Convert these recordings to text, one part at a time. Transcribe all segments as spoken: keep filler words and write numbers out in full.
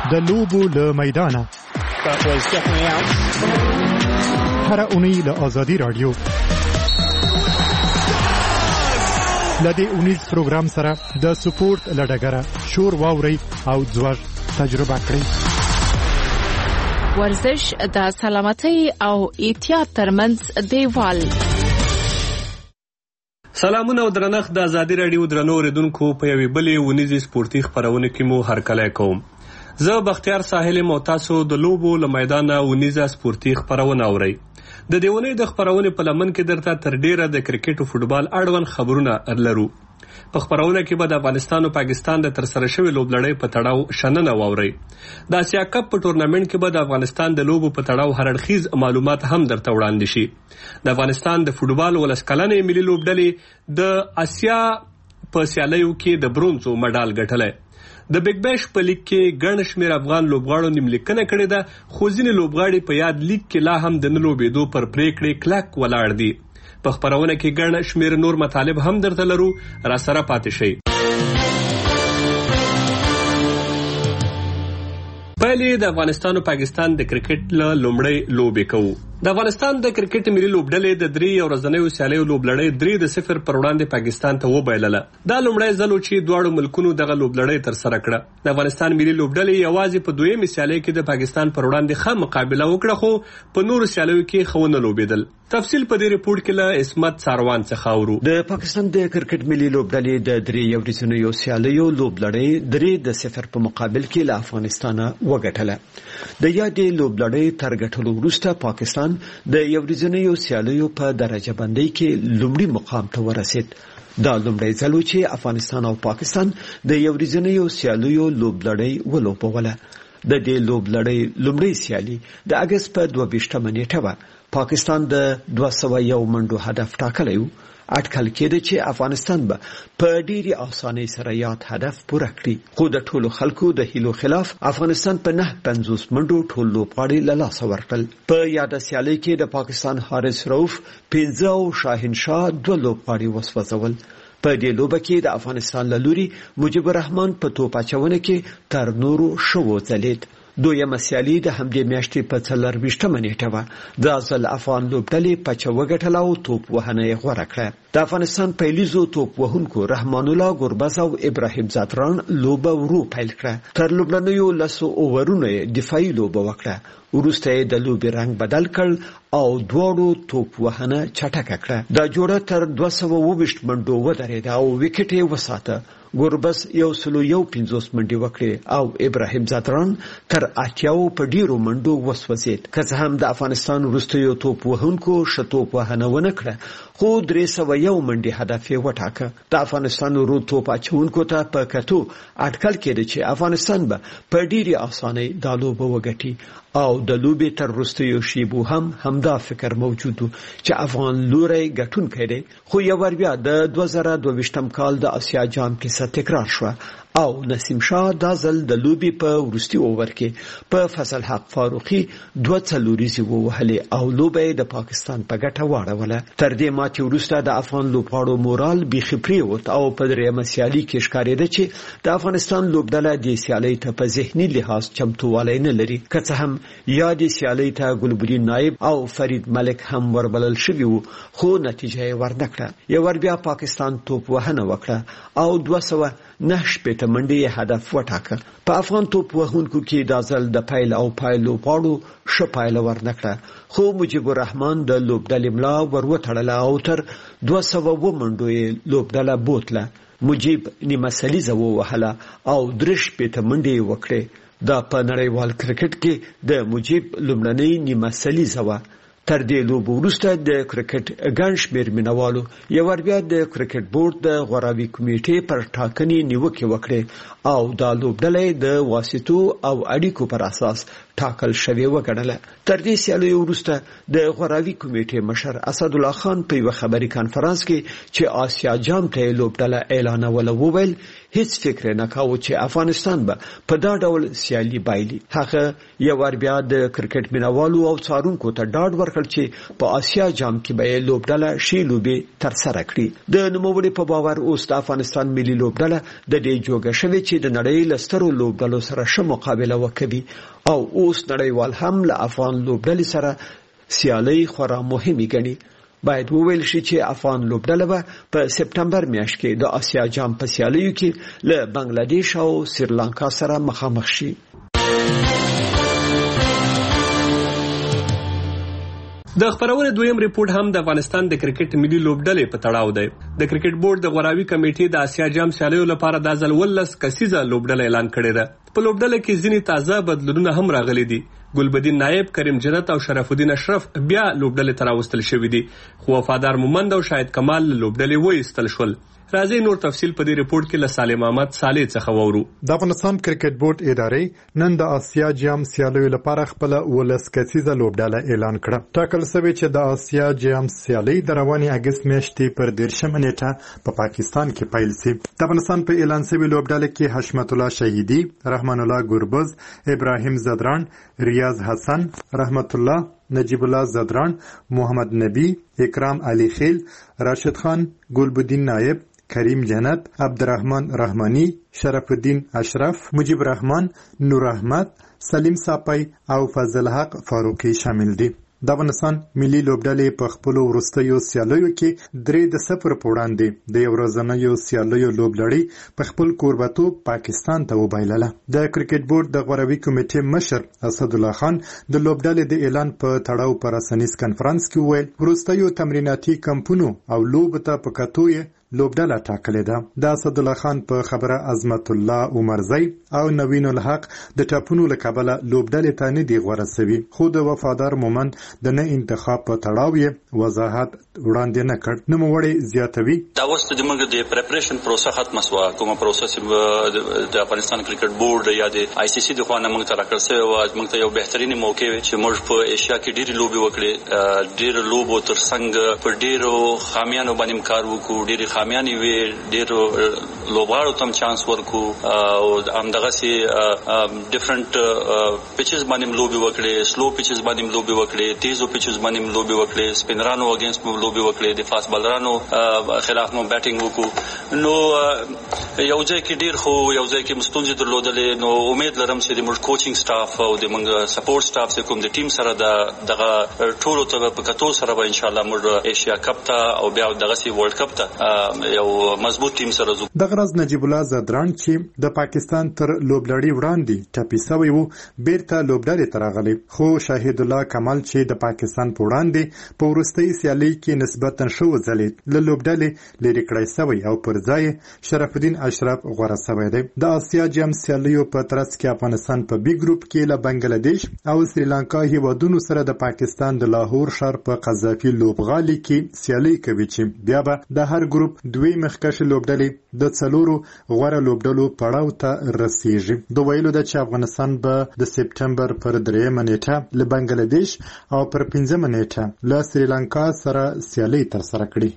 د لوبو له میدانه هر اونۍ له آزادي رادیو لدې اونیز پروګرام سره د سپورت لډګره شور واوري او ځوږ تجربه کړئ. ورزش د سلامتۍ او احتیاط ترمنځ دیوال. سلامونه او درنښت د آزادي رادیو درنو اوریدونکو په یوې بلې اونیزې سپورتي خپرونه کې مو هرکلی کوم. زه بختیار ساحل مو تاسو د لوبو له میدانه اونیزه سپورتي خپرونه اورئ. د دې اونۍ د خپرونې په لمن کې درته تر ډیره د کرکټ او فوټبال اړوند خبرونه لرو. په خپرونه کې به د افغانستان او پاکستان د ترسره شوې لوبلړۍ په تړاو شننه واورئ. د اسیا کپ په ټورنمنټ کې به د افغانستان د لوبو په تړاو هرړخیز معلومات هم درته وړاندې شي. د افغانستان د فوټبال ولس کلنې ملي لوبډلې د اسیا په سیالیو کې د برونزو مډال ګټلی. د بیگ بیش په لیگ کې ګڼ شمېر افغان لوبغاړو نیملیکنه کړې ده، خو ځینې لوبغاړي په یاد لیگ کې لا هم د نه لوبېدو پر پریکړې کلک ولاړ دي. په خپرونه کې ګڼ شمېر نور مطالب هم درته لرو، را سره پاتې شئ. پهلې د افغانستان او پاکستان د کرکټ له لومړۍ لوبې کوو. د افغانستان د کرکټ ملي لوبډلې د درې ورځنیو سیالیو لوبلړۍ درې د صفر پر وړاندې پاکستان ته وبایلله. دا لومړی ځل و چې دواړو ملکونو دغه لوبلړۍ ترسره کړه. د افغانستان ملي لوبډلې یوازې په دویمې سیالۍ کې د پاکستان پر وړاندې ښه مقابله وکړه، خو په نورو سیالیو کې ښه ونه لوبېدل. تفصیل په دې ریپورت کې له عصمت ساروان څخه اورو. د پاکستان د کرکټ ملي لوبډلې د درې ورځنیو سیالیو لوبلړۍ درې د صفر په مقابل کې له افغانستان وګټله. د یادې لوبلړۍ تر ګټلو وروسته پاکستان د یورځنیو سیالیو په درجه بندۍ کې لومړی مقام ته ورسید. دا لومړی ځل و چې افغانستان او پاکستان د یورځنیو سیالیو لوبلړۍ ولوبوله. د دې لوبلړۍ لومړی سیالي د اگست په دوه ویشتمه نیټه وه. پاکستان د دوه سوه یو منډو هدف ټاکلی و. اټکل کېده چې افغانستان به په ډېرې اسانۍ سره یاد هدف پوره کړي، خو د ټولو خلکو د هیلو خلاف افغانستان په نه پنځوس منډو ټول لوبغاړي له لاسه ورکړل. په یاده سیالۍ کې د پاکستان حارث رؤف پنځه او شاهین شاه دوه لوبغاړي وسوځول. په دې لوبه کې د افغانستان له لوري مجيب الرحمن په توپ اچونه کې تر نورو ښه وځلید. دویمه سیالي د همدې میاشتې په څلرویشتمه نیټه وه. دا ځل افغان لوبډلې پچه وګټله او توپ وهنه یې غوره کړه. د افغانستان پیلیزو توپ وهونکو رحمان الله ګربز او ابراهیم زعفران لوبه ورو پیل کړه. تر لوبلنیو لسو اوورونو دفاعي لوبه وکړه. وروسته یې د لوبې رنګ بدل کړ او دواړو توپ وهنه چټکه کړه. دا جوړه تر دوه سوه اووه ویشت منډو ودرېده او وکټ یې وساته. ګربز یو سلو یو پنځوس منډې وکړې او ابراهیم زعفران تر اتیاو په ډیرو منډو وسوځید. که څه هم د افغانستان وروستیو توپ وهونکو ښه توپ وهنه ونه کړه، خو درې سوه یو منډې هدف یې وټاکه. د افغانستان ورو توپ اچونکو ته په کتو اټکل کېده چې افغانستان به په ډیرې اسانۍ دا لوبه وګټي او د لوبې تر وروستیو شیبو هم همدا فکر موجود و چې افغان لوری ګټونکی دی. خو یو ور بیا د دوه زره دوه ویشتم کال د اسیا جام کیسه تکرار شوه او نسیم شاه دا ځل د لوبې په وروستي اوور کې په فضل حق فاروقي دوه څلوریزې ووهلې او لوبه یې د پاکستان په ګټه واړوله. تر دې ماتې وروسته د افغان لوبغاړو مورال بیخي پرېوت او په درېیمه سیالي کې ښکارېده چې د افغانستان لوبډله دې سیالۍ ته په ذهني لحاظ چمتووالی نه لري. که څه هم یادې سیالۍ ته ګلبدین نایب او فرید ملک هم وربلل شوي وو، خو نتیجه یې ورنکړه. یو ور بیا پاکستان توپ وهنه وکړه او دوه سوه نه شپېته منډې هدف وټاکه. په افغان توپ وهونکو کې دا ځل د پیل او پای لوبغاړو ښه پایله ورنکړه، خو مجيب الرحمن د لوبډلې ملا ور وتړله او تر دوه سوه اووه منډو یې لوبډله بوتله. مجيب نیمه سلیزه ووهله او درې شپېته منډې یې وکړې. دا په نړیوال کرکټ کې د مجيب لومړنۍ نیمه سلیزه وه. تر دې لوبو وروسته د کرکټ ګڼ شمېر مینوالو یو ور بیا د کرکټ بورډ د غوراوي کمیټې پر ټاکنې نیوکې وکړې او دا لوبډله د واسطو او اړیکو پر اساس ټاکل شوی وګڼله. تر دې سیالیو وروسته د غوراوي کمیټې مشر اسد الله خان په یو خبري کانفرنس کې چې آسیا جام ته لوبډله اعلانول وویل هیڅ فکر نه کاوه چې افغانستان به په دا ډول سیالي بایلي. هغه یو ور بیا د کرکټ مینوالو او څارونکو ته ډاډ ورکړ چې په آسیا جام کې به لوبډله شي لوبي تر سره کړي. د نوموړي په باور اوس د افغانستان ملي لوبډله د دې جوګه شوی چې د نړۍ لسترو لوبډلو سره ښه مقابله وکړي او اوس نړیوال هم له افغان لوبډلې سره سیالي خورا مهمه ګڼي. باید وویل شي چې افغان لوبډله به په سپټمبر میاشت کې د آسیا جام په سیالیو کې له بنگلاديش او سریلانکا سره مخامخ شي. د خبرونه دویم ریپورت هم د افغانستان د کرکټ ملي لوبډلې په تړاو دی. د کرکټ بورډ د غوراوي کمیټې د آسیا جام سیالیو لپاره د ځل ولس کسیزه لوبډله اعلان کړې ده. په لوبډله کې ځینې تازه بدلونونه هم راغلي دي. ګلبدین نایب، کریم جنت او شرف الدین اشرف بیا لوبډلې ته راوستل شوي دي، خو وفادار مومند او شاهد کمال لوبډلې وایستل شول. راځي نور تفصیل په دې ریپورت کې له سالم احمد صالح څخه وورو. د افغانستان کرکټ بورډ ادارې نن د آسیا جام سیالیو لپاره خپل ولس کسیزه لوبډله اعلان کړه. ټاکل شوی چې د آسیا جام سیالي د رواني اگست میاشتې پر دیرشمه نیټه په پاکستان کې پیل شي. د افغانستان په اعلان شوی لوبډله کې حشمت الله شهیدی، رحمان الله ګوربز، ابراهیم زدران، ریاض حسن، رحمت الله، نجیب الله زدران، محمد نبی، اکرام علی خیل، راشد خان، گلبدین نایب، کریم جنت، عبدالرحمن رحمانی، شرف الدین اشرف، مجیب رحمان، نور احمد، سلیم ساپای او فضل حق فاروقی شامل دي. د افغانستان ملي لوبډلې په خپل وروستیو سیالیو کې درې د صفر په وړاندې د یو ورځنیو سیالیو لوبډلې په خپل کوربتوب پاکستان ته وبایلله. د کرکټ بورډ د غوراوي کمیټې مشر اسد الله خان د لوبډلې د اعلان په تړاو پر رسنیز کانفرنس کې وویل وروستیو تمریناتي کمپونو او لوب ته په کتو لوبډله ټاکلې ده. د اسد الله خان په خبره عظمت الله عمرزی او نوین الحق د ټاپونو له کبله لوبډلې ته نه دی غوړه سوي، خو د وفادار مومند د نه انتخاب په تړاو یې وضاحت وړاندې نه کړ. نوموړی زیاتوي دا اوس د موږ د پریپریشن پروسه ختمه شوه، کومه پروسه چې د افغانستان کرکټ بورډ یا د آی سی سی د خوانه موږ ته راکړل شوی و. موږ ته یو بهترین موقع وي چې موږ په ایشیا کې ډېرې لوبې وکړې، ډېر لوبو تر څنګ په ډېرو خامیانو باندې کار وکړو، ډېرې خامیانې وي، ډېرو لوبغاړو ته چانس ورکو او همدغسې ډیفرنٹ پیچز باندې لوبې وکړې، سلو پیچز باندې لوبې وکړې، تیزو پیچز باندې لوبې وکړې، سپینرانو اگینست مو لوبې وکړې، د فاست بالرانو خلاف مو بیټینګ وکړو. نو یو ځای کې ډېر خو یو ځای کې مستونزې درلودلې. نو امید لرم چې د موږ کوچینګ سټاف او د موږ سپورټ سټاف چې کوم د ټیم سره د دغه ټولو ته په کتو سره به ان شاء الله موږ ایشیا کپ ته او بیا دغسې ورلد کپ ته یو مضبوط ټیم سره ځو. د غرض نجیب الله زدران چې د پاکستان تر لوبډلې وړاندې ټپي شوی و بیرته لوبډلې ته راغلی، خو شاهد الله کمال چې د پاکستان په وړاندې په وروستۍ سیالۍ کې نسبتا ښه وځلېد له لوبډلې لرې کړی شوی او پر ځای شرف الدین اشرف غوره شوی دی. د آسیا جام سیالیو په ترڅ کې افغانستان په بي ګروپ کې له بنگلاديش او سریلانکا هیوادونو سره د پاکستان د لاهور ښار په قذافي لوبغالي کې سیالي کوي چې بیا به د هر ګروپ دوی مخکښ لوبډلې د څلورو غوره لوبډلو پړاو ته رسیږي. د ویلو ده چې افغانستان به د سپټمبر پر درېیمه نیټه له بنگلاديش او پر پنځمه نیټه له سریلانکا سره سیالي ترسره کړي.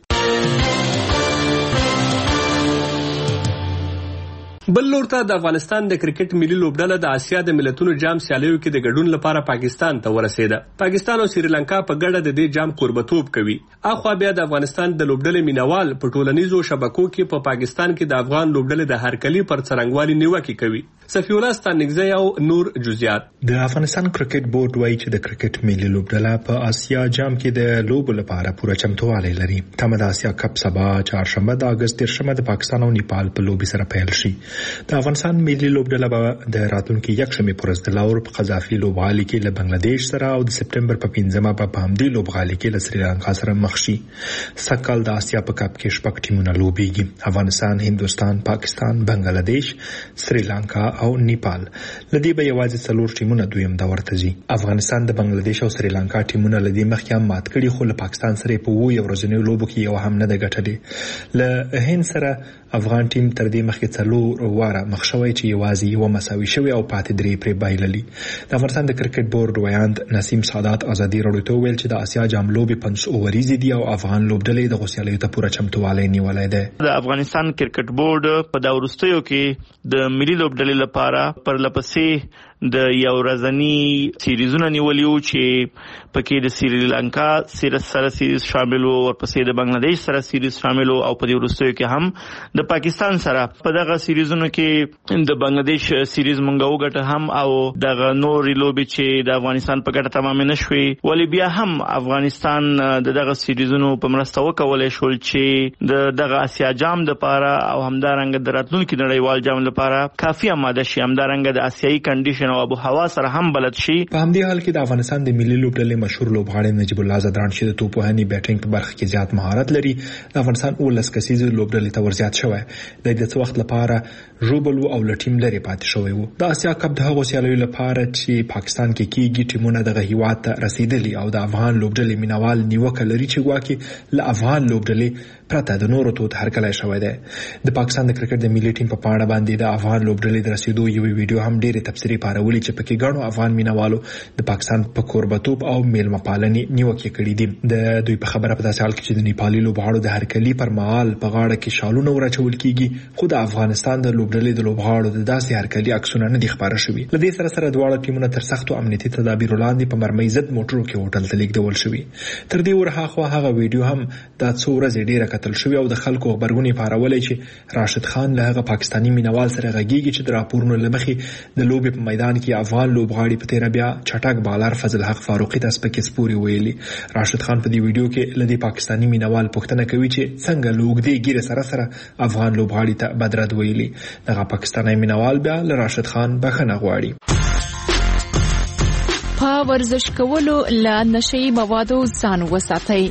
بل لور ته د افغانستان د کرکټ ملي لوبډله د آسیا د ملتونو جام سیالیو کې د ګډون لپاره پاکستان ته ورسېده. پاکستان او سریلانکا په ګډه د دې جام قربتوب کوي. اخوا بیا د افغانستان د لوبډلې مینوال په ټولنیزو شبکو کې په پاکستان کې د افغان لوبډلې د هرکلی پر څرنګوالي نیوکه کوي. صفی الله ستانګزی او نور جزئیات. د افغانستان کرکټ بورډ وایي چې د کرکټ ملي لوبډله په آسیا جام کې د لوبو لپاره پوره چمتووالی لري. تمه د آسیا کپ سبا چهارشنبه د اگست دیرشمه د پاکستان او نیپال په لوبي سره پیل شي. د افغانستان ملي لوبډله به د راتلونکي یکشنبه پر ورځ د لاهور په قذافي لوبغالي کې له بنگلاديش سره او د سپټمبر په پنځمه په همدې لوبغالي کې له سریلانکا سره مخ شي. سکهال د آسیا په کپ کې شپږ ټیمونه لوبېږي: افغانستان، هندوستان، پاکستان، بنگلاديش، سریلانکا او نیپال. لدی به یوازې څلور ټیمونه دویم دور ته ځي. افغانستان د بنگلاديش او سریلانکا ټیمونه لدی مخکې هم مات کړي، خو له پاکستان سره په وو یو ورځنیو لوبو کې یو هم نه د ګټلې. له هند سره افغان ټیم تر دې مخکې څلور واره مخ شوی چې یوازې یو مساوي شوی او پاتې درې پرې بایللي. د افغانستان د کرکټ بورډ ویاند نسیم سادات ازادي راډیو ته ویل چې د اسیا جام لوبې پنځه اووریزې دي او افغان لوبډلې د غوسیالیو ته پوره چمتووالی نیولی دی. د افغانستان کرکټ بورډ په دا وروستیو کې د ملي لوبډلې لپاره پر لپسې د یو ورځنی سیریزونه نیولیو چې پکې د سریلانکا سیریز سره سیریز شامل وو او پسې د بنگلاديش سره سیریز شامل وو او په دې وروستیو کې هم د پاکستان سره په دغه سیریزونو کې د بنگلاديش سیریز مونږ وګټه هم او دغه نور لوبې چې د افغانستان په ګټه تمام نه شوې ولی بیا هم افغانستان د دغه سیریزونو په مرسته وکولای شول چې د دغه اسیا جام د لپاره او همدارنګه د راتلونکي نړیوال جام لپاره کافي آماده شي، همدارنګه د آسیایي کنډیشن او ابو هوا سره هم بلد شي. په همدې حال کې د افغانستان د ملي لوبډلې مشهور لوبغاړی نجیب الله زدران چې د توپوهنې بیټینګ په برخه کې زیات مهارت لري د افغانستان اولس کسیزه لوبډلې ته ورزیات شوی دی. د څه وخت لپاره ژوبل او لټیم لري پاتې شوی وو. د اسیا کپ د هغو سیالیو لپاره چې پاکستان کې کیږي ټیمونه دغه هیواد ته رسیدلي او د افغان لوبډلې مینوال نیوکه لري چې ګواکې له افغان لوبډلې پرته د نورو توت هرکلی شوی دی. د پاکستان د کرکټ د ملي ټیم په پاڼه باندې د افغان لوبډلې د رسیدو یوې ویډیو هم ډېرې تبصرې پارولې چې پکې ګڼو افغان مینوالو د پاکستان په کوربتوب او میلمه پالنې نیوکې کړې دي. د دوی په خبره په داسې حال کې چې د نیپالي لوبغاړو د هرکلي پر مهال په غاړه کې شالونه ورچول کیږي، خو د افغانستان د لوبډلې د لوبغاړو د داسې هرکلي عکسونه نه دي خپاره شوي. له دې سره سره دواړه ټیمونه تر سختو امنیتي تدابیرو لاندې په مرمۍ ضد موټرو کې هوټل ته لیږدول شوي. تر دې ورهاخوا هغه ویډیو هم دا څو ورځې ډېره کتل شوې او د خلکو خبرګونې پارولی چې راشد خان له هغه پاکستاني مینوال سره غږیږي چې د راپورونو له مخې د لوبې په میدان کې افغان لوبغاړي په تیره بیا چټک بالر فضل حق فاروقي ته سپکې سپورې ویلي. راشد خان په دې ویډیو کې له دې پاکستاني مینوال پوښتنه کوي چې څنګه له اوږدې ږیرې سره سره افغان لوبغاړي ته بدرد ویلي. دغه پاکستاني مینوال بیا له راشد خان بخښنه غواړي. په ورزش کولو له نشي موادو ځان وساتئ.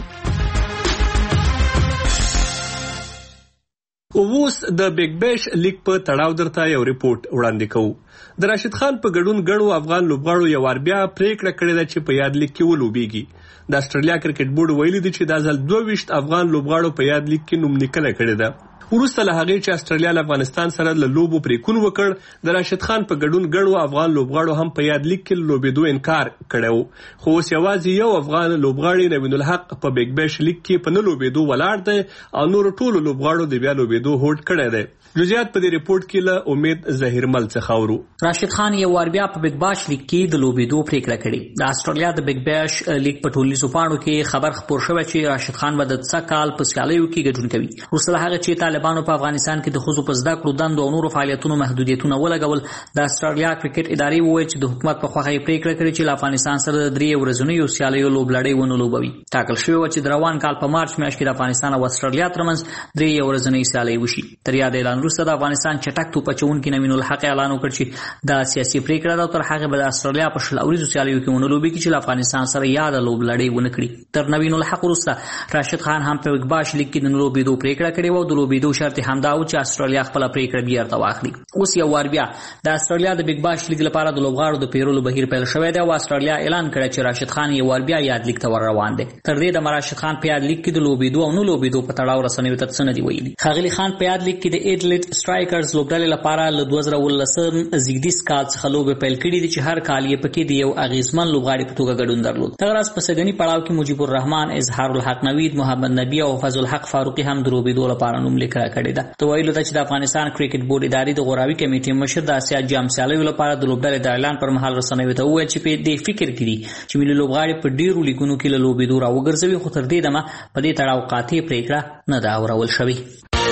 اوس د بیگ بیش لیگ په تړاو درته یو ریپورت وړاندې کوو. د راشد خان په ګډون ګڼو افغان لوبغاړو یو وار بیا پریکړه کړې ده چې په یاد لیگ کې ولوبېږي. د استرالیا کرکټ بورډ ویلي دی چې دا ځل دوه ویشت افغان لوبغاړو په یاد لیگ کې نوم لیکنه کړې ده. وروسته له هغې چې استرالیا له افغانستان سره له لوبو پریکون وکړ، د راشد خان په ګډون ګڼو افغان لوبغاړو هم په یاد لیگ کې لوبېدو انکار کړی و. خو اوس یوازې یو افغان لوبغاړی نوین الحق په بیگ بیش لیگ کې په نه لوبېدو ولاړ دی او نورو ټولو لوبغاړو د بیا لوبېدو هوډ کړی دی. جزئیات په دې ریپورت کې له امید ظهیرمل څخه اورو. راشد خان یو وار بیا په بیگ باش لیگ کې د لوبېدو پریکړه کړې. د استرالیا د بیگ باش لیگ په ټولنیزو پاڼو کې خبر خپور شوی چې راشد خان به د څه کال په سیالیو کې ګډون کوي. وروسته له هغه چې طالبانو په افغانستان کې د ښځو په زده کړو دندو او نورو فعالیتونو محدودیتونه ولګول، د استرالیا کرکټ ادارې وویل چې د حکومت په خوښه یې پریکړه کړې چې له افغانستان سره د درې ورځنیو سیالیو لوبلړۍ ونه لوبوي. ټاکل شوی و چې د روان کال په مارچ میاشت کې د افغانستان او استرالیا ترمنځ درې ورځنۍ سیالۍ وشي. تر یاد اعلان وروسته د افغانستان چټک توپ اچوونکي نوین الحق اعلان وکړ چې دا سیاسي پریکړه ده او تر هغه به د استرالیا په شل اوریزو سیالیو کې ونه لوبېږي چې له افغانستان سره یاد لوبلړۍ ونه کړي. تر نوین الحق وروسته راشد خان هم په بیگ باش لیگ کې د نه لوبېدو پریکړه کړې وه او د لوبېدو شرط همدا و چې استرالیا خپل پریکړه بیرته واخلي. اوس یو وار بیا د استرالیا د بیگ باش لیگ لپاره د لوبغاړو د پیرولو بهیر پیل شوی دی او استرالیا اعلان کړی چې راشد خان یو وار بیا یاد لیگ ته ور روان دی. تر دې د راشد خان په یاد لیگ کې د لوبېدو او نه لوبېدو په تړاو رسنیو ته څه نه دي ویلي. ښاغلي خان په یاد لیگ کې د ایډلیټ سټرایکرز لوبډلې لپاره له دوه زره اوولسم زیږدیز کال څخه لوبې پیل کړي دي چې هر کال یې پکې د یو اغیزمن لوبغاړي په توګه ګډون درلود. دغه راز په سږني پړاو کې مجیب الرحمن، اظهار الحق نوید، محمد نبی او فضل الحق فاروقي هم د لوبېدو لپاره نوم لیکنه کړې ده. ته ویلو ته چې د افغانستان کرکټ بورډ ادارې د غوراوي کمیټې مشر د اسیا جام سیالیو لپاره د لوبډلې د اعلان پر مهال رسنیو ته وویل چې په دې فکر کې دي چې ملي لوبغاړي په ډیرو لیګونو کې له لوبېدو راوګرځوي، خو تر دې دمه په دې تړاو قاطع پریکړه نه ده اورول شوې.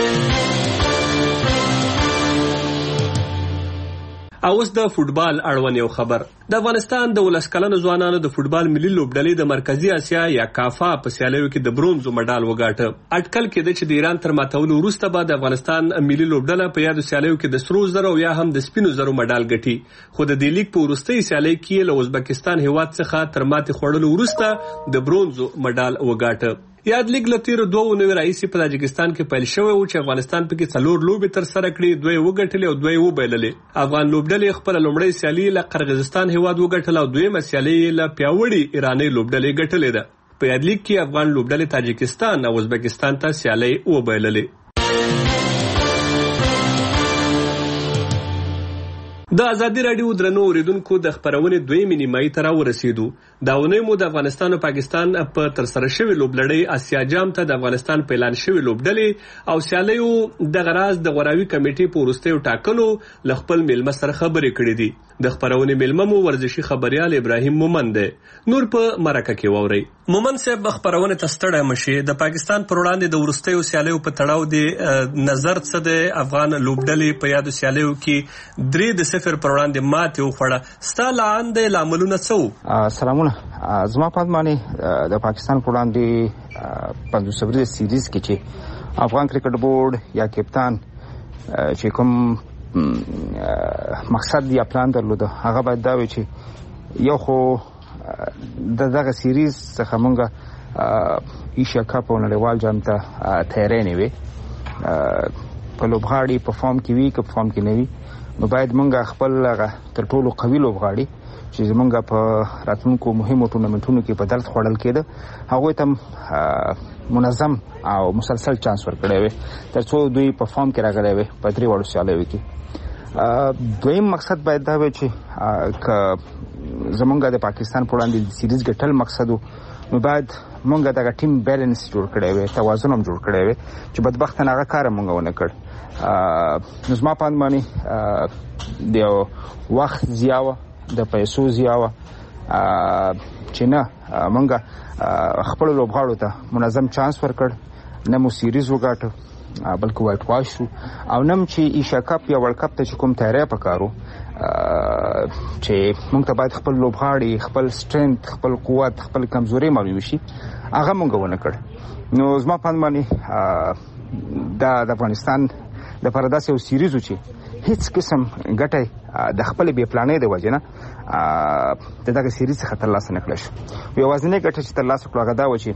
اوس د فوټبال اړوند یو خبر. د افغانستان د ولس کلنو ځوانانو د فوټبال ملي لوبډلې د مرکزی اسیا یا کافا په سیالیو کې د برونزو مډال وګاټه. اټکل کېده چې د ایران تر ماتولو وروسته به د افغانستان ملي لوبډله په یادو سیالیو کې د سرو زرو یا هم د سپینو زرو مډال ګټي. خو د دې لیګ په وروستۍ سیالۍ کې له ازبکستان هیواد څخه تر ماتې خوړلو وروسته د برونزو مډال وګاټه. یاد لیگ له تیرو دوه اونیو راهیسې په تاجکستان کې پیل شوی و چې افغانستان پکې څلور لوبې ترسره کړې، دوه یې وګټلې او دوه یې وبایللې. افغان لوبډلې خپله لومړۍ سیالي له قرغیزستان هیواد وګټله او دویمه سیالي یې له پیاوړې ایرانۍ لوبډلې ګټلې ده. په یاد لیگ کې افغان لوبډلې تاجکستان او ازبکستان ته سیالۍ وبایللې. د ازادي راډیو درنو اوریدونکو د خبرونې دویمې نیمایي ته راورسېدو. دا اونۍ مو د افغانستان او پاکستان په ترسره شوې لوبلړۍ اسیا جام ته د افغانستان په اعلان شوې لوبډلې او سیالیو دغه راز د غوراوي کمیټې په وروستیو ټاکنو له خپل میلمه سره خبرې کړې دي. د خبرونې میلمه مو ورزشي خبريال ابراهیم مومند دی. نور په مرکه کې واوري. مومند صاحب خبرونه تستړی مشي. د پاکستان پر وړاندې د وروستیو سیالیو په تړاو دی نظر څه د افغان لوبډلې په یادو سیالیو کې درې د صفر پر وړاندې ماتې وخوړه. ستا لاندې لاملونه څه وو؟ سلامونه. زما په باندې د پاکستان پر وړاندې پنځوس اووري سیریز کې چې افغان کرکټ بورډ یا کپتان چې کوم مقصد یا پلان درلود هغه باید دا وي چې یو خو د دغه سیریز څخه مونږه ایشیا کپ او نړیوال جام ته تیاری نه وي په لوبغاړي په فارم کې وي که په فارم کې نه وي نو باید مونږ خپل تر ټولو قوي لوبغاړي چې زمونږ په راتلونکو مهمو ټورنمنټونو کې په درد خوړل کېده هغوی ته منظم او مسلسل چانس ورکړی وي تر څو دوی په فارم کې راغلی وي په درې واړو سیالیو کې. دویم مقصد باید دا وي چې که زمونږ د پاکستان په وړاندې د سیریز ګټل مقصد وو نو باید مونږ دغه ټیم بیلنس جوړ کړی وي توازن هم جوړ کړی وي چې بدبختانه هغه کار مونږ ونه کړ. نو زما په اند باندې د وخت ضیاع د پیسو ضیاع چې نه مونږ خپل لوبغاړو ته منظم چانس ورکړ نه مو سیریز وګاټو بلکې وایټ واش شو او نم چې ایشیا کپ یا ورلد کپ ته چې کوم تیاری پکارو چې مونږ ته باید خپل لوبغاړي خپل سټرنث خپل قوت خپل کمزوري معلوم شي هغه مونږ ونه کړ. نو زما په اند باندې د افغانستان د پرداسه او سیریزو چې هیڅ قسم ګټه د خپل بې پلانې د وجه نه د دغه سیریز څخه ترلاسه نه کړل شو. یوازینۍ ګټه چې ترلاسه کړه هغه دا و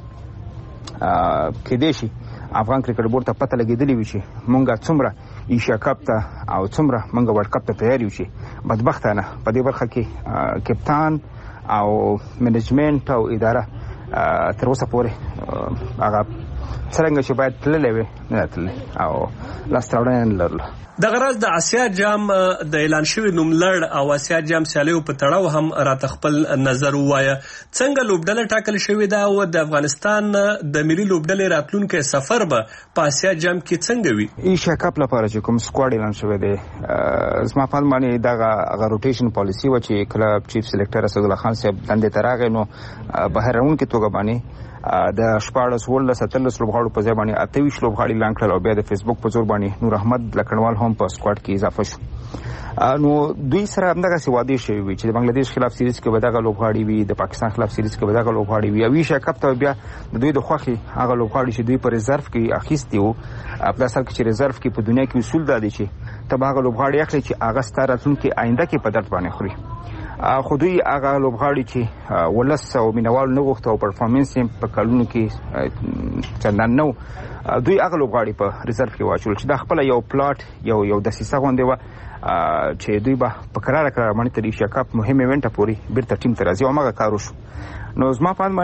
چې کېدای شي افغان کرکټ بورډ ته پته لګېدلې وي چې مونږ څومره ایشیا کپ ته او څومره مونږ ورلد کپ ته تیار یو چې بدبختانه په دې برخه کې کپتان او منیجمنت او اداره تر اوسه پورې هغه څرنګه چې باید تللی وي نه تللی او لاسته راوړنې نه لرله. دغه راز د اسیا جام د اعلان شوی نوملړ او اسیا جام سیالیو په تړاو هم راته خپل نظر ووایه. څنګه لوبډله ټاکل شوې ده او د افغانستان د ملي لوبډلې راتلونکی سفر به په اسیا جام کې څنګه وي؟ ایشیا کپ لپاره چې کوم سکواډ اعلان شوی دی زما په اند باندې دغه هغه روټیشن پالیسي و چې کله چیف سلیکټر اسدالله خان صاحب دندې ته راغی نو بهرونکي توګه باندې د شپاړس ولس اتلس لوبغاړو په ځای باندې اته ویشت لوبغاړي اعلان کړل او بیا د فیسبوک په زور باندې نور احمد لکنوال هم په سکواډ کې اضافه شو. نو دوی سره همدغسې وعدې شوي وي چې د بنګلادیش خلاف سیریز کې به دغه لوبغاړي وي د پاکستان خلاف سیریز کې به دغه لوبغاړي وي او ایشیا کپ ته بیا د دوی د خوښې هغه لوبغاړي چې دوی په ریزرف کې اخیستي وو په اصل کې چې ریزرف کې په دنیا کې اصول دا دی چې ته به هغه لوبغاړي اخلي چې هغه ستا راتلونکي آینده کې په درد باندې خوري. خو دوی هغه لوبغاړي چې ولس او مینوال نه غوښته او پرفارمنس یې په کلونو کې چندان نه و دوی هغه لوبغاړي په ریزرف کې واچول چې دا خپله یو پلاټ یو یو دسیسه غوندې وه چې دوی به په کراره کراره باندې تر ایشیا کپ مهم ایونټه پورې بیرته ټیم ته راځي او هماغه کار وشو. نو زما په اند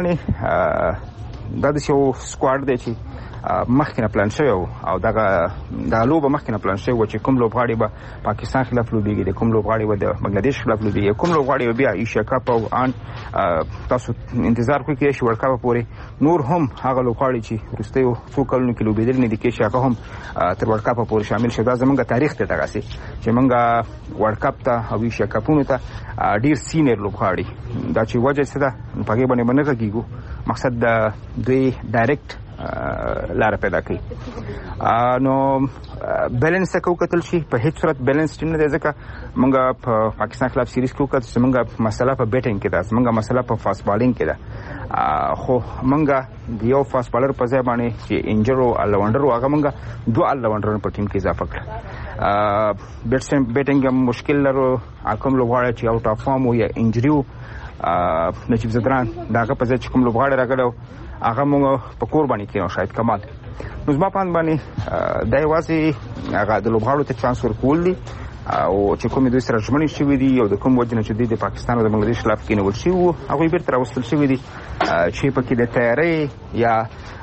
باندې دا داسې یو سکواډ دی چې مخکې نه پلان شوی او دغه دغه لوبه مخکې نه پلان شوی و چې کوم لوبغاړي به پاکستان خلاف لوبېږي د کوم لوبغاړي به د بنګلادیش خلاف لوبېږي کوم لوبغاړي به بیا ایشیا کپ او آن تاسو انتظار کوئ کېدای شي ورلد کپ پورې نور هم هغه لوبغاړي چې وروستیو څو کلونو کې لوبېدلي نه دي کېدای شي هغه هم تر ورلد کپ پورې شامل شي. دا زموږ تاریخ دی دغسې چې موږ ورلد کپ ته او ایشیا کپونو ته ډېر سینیر لوبغاړي دا چې وجه څه ده په هغې باندې به نه غږېږو مقصد د دوی ډایرکټ لاره پیدا کوي. نو بیلنس ته که وکتل شي په هیڅ صورت بیلنس ټیم نه دی ځکه موږ په پاکستان خلاف سیریز کې وکتل چې موږ مسله په بیټینګ کې ده زموږ مسله په فاست بالینګ کې ده خو موږ د یو فاست بالر په ځای باندې چې انجر او الراونډر و هغه موږ دوه الراونډرونه په ټیم کې اضافه کړل. بیټینګ هم مشکل لرو کوم لوبغاړی چې آوټ اف فارم و یا انجري و نجیب زدران د هغه په ځای چې کوم لوبغاړی راغلی هغه موږ په کور باندې کېنو شاید کمال. نو زما په اند باندې دا یوازې هغه د لوبغاړو ته چانس ورکول دي او چې کومې دوی سره ژمنې شوي دي او د کوم وجه نه چې دوی د پاکستان او د بنګلادیش خلاف کېنول شوي وو هغوی بیرته راوستل شوي دي چې پکې د تیارۍ یا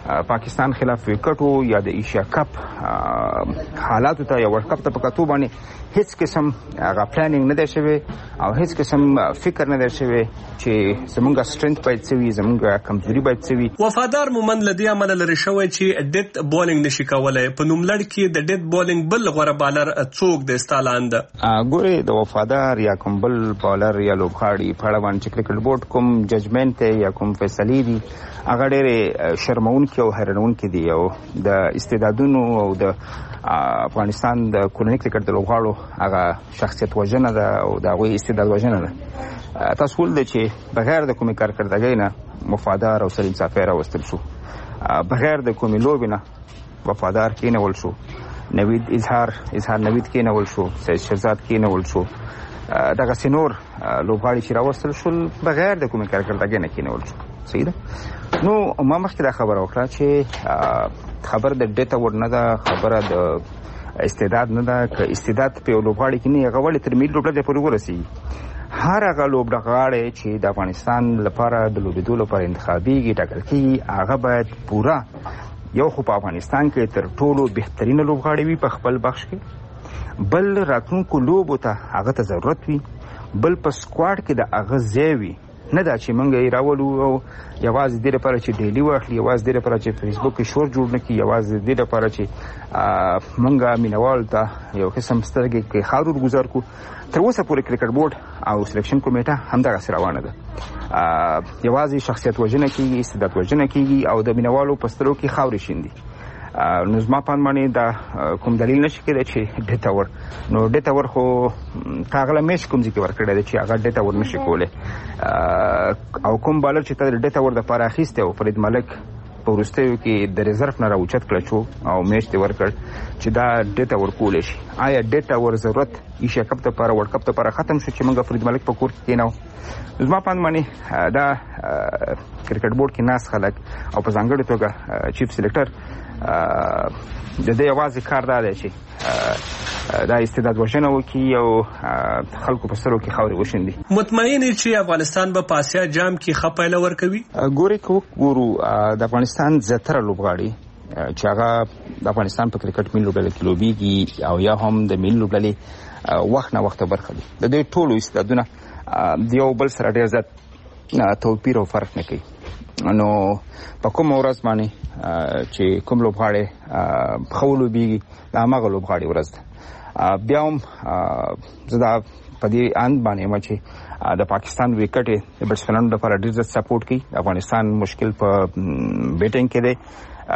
پاکستان خلاف وکټو یا د ایشیا کپ حالاتو ته یا ورلد کپ ته په کتو باندې هیڅ قسم هغه پلانینګ نه دی شوی او هیڅ قسم فکر نه دی شوی چې زمونږ سټرنث باید څه وي زمونږ کمزوري باید څه وي. وفادار مومند لدی عمل لري شوی چې ډیت بولینګ نشي کولای. په نوملړ کې د ډیت بولینګ بل غوړه بالر څوک د استالاند ګوره د وفادار یا کوم بل بالر یا لوبغاړي په اړه باندې کرکټ بورډ کوم ججمنټ یا کوم فیصله دي هغه ډېر شرمونکي او حیرانونکي دي او د استعدادونو او د افغانستان د کورنۍ کرکټ د لوبغاړو هغه شخصیت وژنه ده او د هغوی استعداد وژنه ده. تاسو ول د چې بغیر د کومې کارکردګۍ نه وفادار او سلیم صافی راوستل شو، بغیر د کومې لوبې نه وفادار کېنول شو، نوید اظهار اظهار نوید کېنول شو، سید شهزاد کېنول شو، دغه سينور لوبغاړي چې راوستل شول بغیر د کومې کارکردګۍ نه کېنول شو. صحیح ده. نو ما مخکې دا خبره وکړه چې خبر د ډیټا ور نه ده، خبره د استعداد نه ده. که استعداد په لوبغاړي کې نه هغه ولې تر میل لوبډلې پورې ورسېږي. هر هغه لوبډغاړی چې د افغانستان لپاره د لوبېدو لپاره انتخابېږي ټاکل کېږي هغه باید پوره یو خو په افغانستان کې تر ټولو بهترینه لوبغاړي وي په خپل بخش کې، بل راتلونکو لوبو ته هغه ته ضرورت وي، بل په سکواډ کې د هغه ځای وي. نه دا چې موږ یې راولو او یوازې دې لپاره چې ډیلي واخلي، یوازې دې لپاره چې فیسبوک کې شور جوړ نه کړي، یوازې دې لپاره چې موږ مینوال ته یو قسم سترګې کې خاور ورګزار کړو. تر اوسه پورې کرکټ بورډ او سلیکشن کمیټه همدغسې روانه ده. یوازې شخصیت وژنه کېږي، استعداد وژنه کېږي او د مینوالو په سترګو کې خاورې شیندي. نو زما په اند باندې دا کوم دلیل نشي کېدای چې ډیټا ور نو ډیټا ور خو کاغله میش کوم ځکه ورکړی دی چې هغه ډیټا ور نشي کولی. او کوم بالر چې ته ډیټا ور د پاره اخیستی او فرید ملک په وروستیو کې د ریزرف نه راوچت کړی شو او میچ ته ورکړ چې دا ډیټا ور کولی شي. آیا ډیټا ور ضرورت ایشیا کپ ته لپاره ورلد کپ ته لپاره ختم شو چې موږ فرید ملک په کور کې کېناو؟ زما په اند باندې دا کرکټ بورډ کې ناس خلک او په ځانګړې توګه چیف سلیکټر د دې یوازې کار دا دی چې دا استعداد وژنه وکړي او خلکو په سترګو کې خاورې وشیندي. مطمئن یې چې افغانستان به په اسیا جام کې ښه پایله ورکوي؟ ګورې که وګورو د افغانستان زیاتره لوبغاړي چې هغه د افغانستان په کرکټ ملي لوبډلې کې لوبېږي او یا هم د ملي لوبډلې وخت نه وخته برخه دي. د دې ټولو استعدادونه د یو بل سره ډېر زیات توپیر او فرق نه کوي. نو په کومه ورځ باندې چې کوم لوبغاړی ښه ولوبېږي د هماغه لوبغاړي ورځ ده. بیا هم زه دا په دې اند باندې یم چې د پاکستان وکټ یې د بیټسمنانو لپاره ډېر زیات سپورټ کوي. د افغانستان مشکل په بیټینګ کې دی.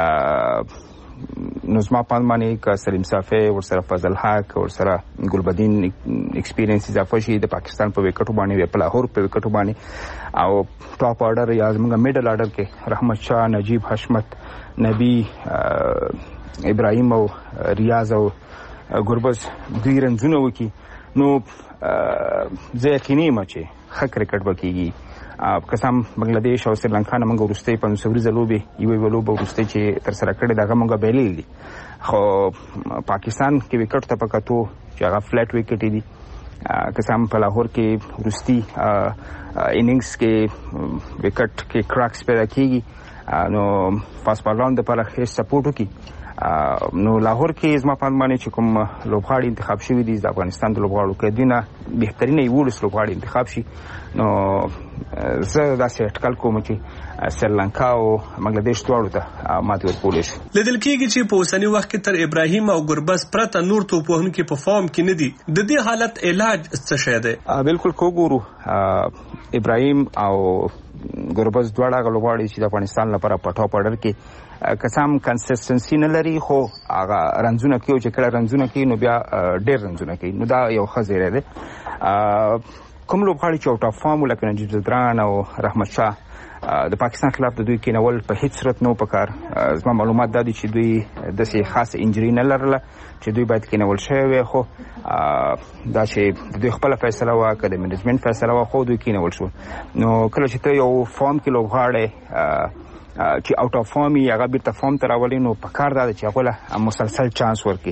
نو زما په اند باندې که سلیم صافی ورسره فضل حق ورسره ګلبدین ایکسپیرینس اضافه شي د پاکستان په وکټو باندې په لاهور په وکټو باندې او ټاپ آرډر یا زموږ میډل آرډر کې رحمت شاه، نجیب، حشمت، نبی، ابراهیم او ریاض او ګربز دوی رنزونه وکړي نو زه یقیني یم چې ښه کرکټ به کېږي. قسم بنگلاديش او سریلانکا نه موږ وروستۍ پنځه ورځې لوبې یوې یوې لوبه وروستۍ چې ترسره کړې ده هغه موږ بایللې دي. خو پاکستان کې وکټ ته په کتو چې هغه فلیټ وکټې دي. قسم په لاهور کې وروستي اننګز کې وکټ کې کراکس پیدا کېږي نو فاست بالران دپاره ښه سپورټ وکړي. نو لاهور کې زما په اند باندې چې کوم لوبغاړي انتخاب شوي دي د افغانستان د لوبغاړو کې دوی نه بهترینه یولس لوبغاړي انتخاب شي. نو زه داسې اټکل کوم چې سریلانکا او بنگلاديش دواړو ته ماتې ورکولی شي. لیدل کېږي چې په اوسني وخت کې تر ابراهیم او ګربز پرته نور توپوهونکي په فارم کې نه دي. د دې حالت علاج څه شی دی؟ بالکل که وګورو ابراهیم او ګربز دواړه هغه لوبغاړي چې د افغانستان لپاره په ټاپ آرډر کې قسم کنسسټنسي نه لري خو هغه رنزونه کوي او چې کله رنزونه کوي نو بیا ډېر رنزونه کوي. نو دا یو ښه زیری دی. کوم لوبغاړي چې آوټ آف فارم لکه نجیب زدران او رحمت شاه د پاکستان خلاف د دوی کېنول په هیڅ صورت نه پکار. زما معلومات دا دي چې دوی داسې خاص انجري نه لرله چې دوی باید کېنول شوی وي. خو دا چې د دوی خپله فیصله وه که د منیجمنټ فیصله وه خو دوی کېنول شو. نو کله چې ته یو فارم کې لوبغاړی چې آوټ آف فارم یې هغه بیرته فارم ته راولي نو پکار دا ده چې هغوی له مسلسل چانس ورکړي.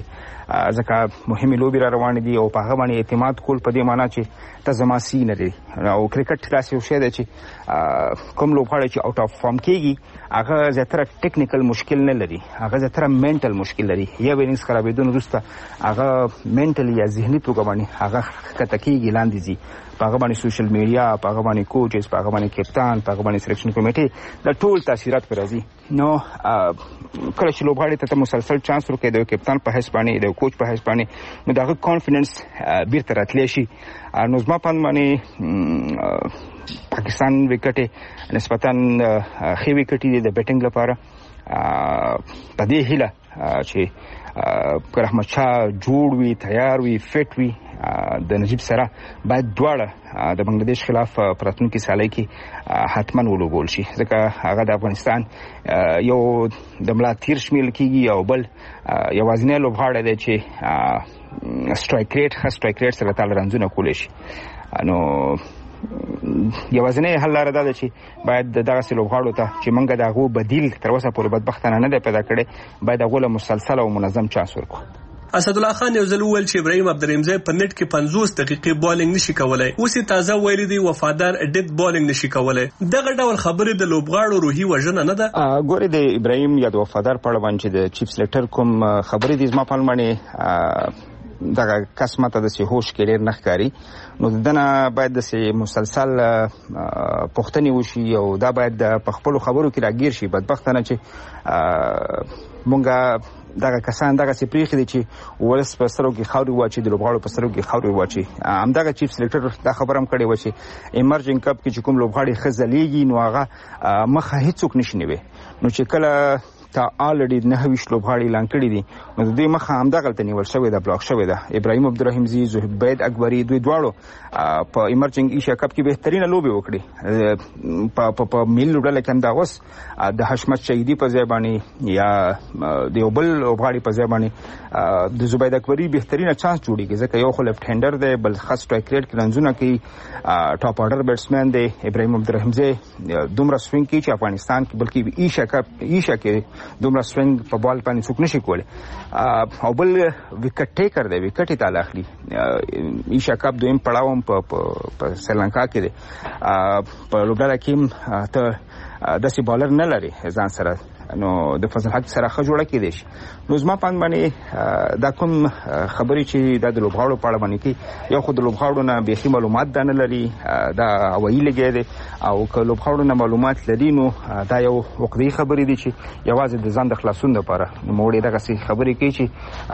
ځکه مهمه لوبي را روان دي او په هغه باندې اعتماد کول په دې معنی چې ته زما سی نه دی او کرکټ داسې یو شی دی چې کوم لوبغاړی چې آوټ اف فارم کېږي هغه زیاتره ټیکنیکل مشکل نه لري، هغه زیاتره مینټل مشکل لري. یا وینینګز خرابېدون وروسته هغه مینټل یا ذهني توګه باندې هغه ښکته کېږي، لاندې ځي. په هغه باندې سوشل میډیا، په هغه باندې کوچز، په هغه باندې کپتان، په هغه باندې سلیکشن کمیټې د ټول تاثیرات پر راځي. نو کله چې لوبغاړي ته مسلسل چانس ورکوي د کپتان په حیث باندې، د کوچ په حیث باندې، نو دغه کانفیډنس بیرته راتلی شي. نو زما په باندې پاکستان وکټې نسبتاً ښې وکټې دي د بیټینګ لپاره. په دې هیله چې که رحمت شاه جوړ وي، تیار وي، فټ وي، د نجیب سره باید دواړه د بنگلاديش خلاف په راتلونکي سالۍ کې حتما ولوبول شي، ځکه هغه د افغانستان یو د ملا تیر شمیرل کېږي او بل یوازینی لوبغاړی دی چې سټرایک ریټ ښه سټرایک ریټ سره تاله رنځونه کولی شي. نو یوازینی حل لاره دا ده چې باید دغسې لوبغاړو ته چې موږ د هغو بدیل تر اوسه پورې بدبختانه نه دی پیدا کړی، باید هغو له مسلسل او منظم چانس ورکړو. اسدالله خان یو ځل وویل چې ابراهیم عبدالرحیمزی په نټ کې پنځوس دقیقې بالینګ نشي کولای. اوس یې تازه ویلي دی وفادار ډیت بالینګ نشي کولای. دغه ډول خبرې د لوبغاړو روحي وژنه نه ده. ګورې د ابراهیم یا د وفادار په اړه باندې چې د چیف سلیکټر کوم خبرې دي زما په باندې دغه کس ماته داسې هوش کې ډېر نه ښکاري. نو دنه باید داسې مسلسل پوښتنې وشي او دا باید په خپلو خبرو کې راګیر شي. بدبختانه چې مونږ دغه کسان دغسې پرېښي دي چې ولس په سترګو کې خاورې واچي، د لوبغاړو په سترګو کې خاورې واچي. همدغه چیف سلیکټر دا خبره هم کړې وه چې ایمرجنګ کپ کې چې کوم لوبغاړي ښه ځلیږي نو هغه مخه هېڅوک نشي نیوی. نو چې کله تا آلریډي نهه ویشت لوبغاړي اعلان کړي دي نو د دوی مخه همدغلته نیول شوې ده، بلاک شوې ده. ابراهیم عبدالرحیمزي، زهبید اکبري، دوی دواړو په ایمرجنګ ایشیا کپ کې بهترینه لوبې وکړي. په ملي لوبډله کې همدا اوس د حشمت شهیدي په ځای باندې یا د یو بل لوبغاړي په ځای باندې د زبید اکبري بهترینه چانس جوړېږي، ځکه یو خو لیفټ هینډر دی، بل ښه سټرایک ریټ کې رنزونه کوي، ټاپ آرډر بیټسمین دی. ابراهیم عبدالرحیمزي دومره سوینګ کوي چې افغانستان کې بلکې ایشیا کپ ایشیا کې دومره سوینګ په بال باندې څوک نشي کولی. او بل وکټ ټیکر دی، وکټ یې تاله اخلي. ایشیا کپ دویم پړاو هم په سریلانکا کې دی. په لوبډله کې هم ته داسې بالر نه لري ځان سره، نو د فضل حق سره ښه جوړه کېدی شي. نو زما په اند باندې دا کوم خبرې چې دا د لوبغاړو په اړه باندې کوي، یو خو د لوبغاړو نه بیخي معلومات دا نه لري، دا هوایي لګی دی. او که لوبغاړو نه معلومات لري نو دا یو عقدي خبرې دي چې یوازې د ځان د خلاصون دپاره نوموړي دغسې خبرې کوي چې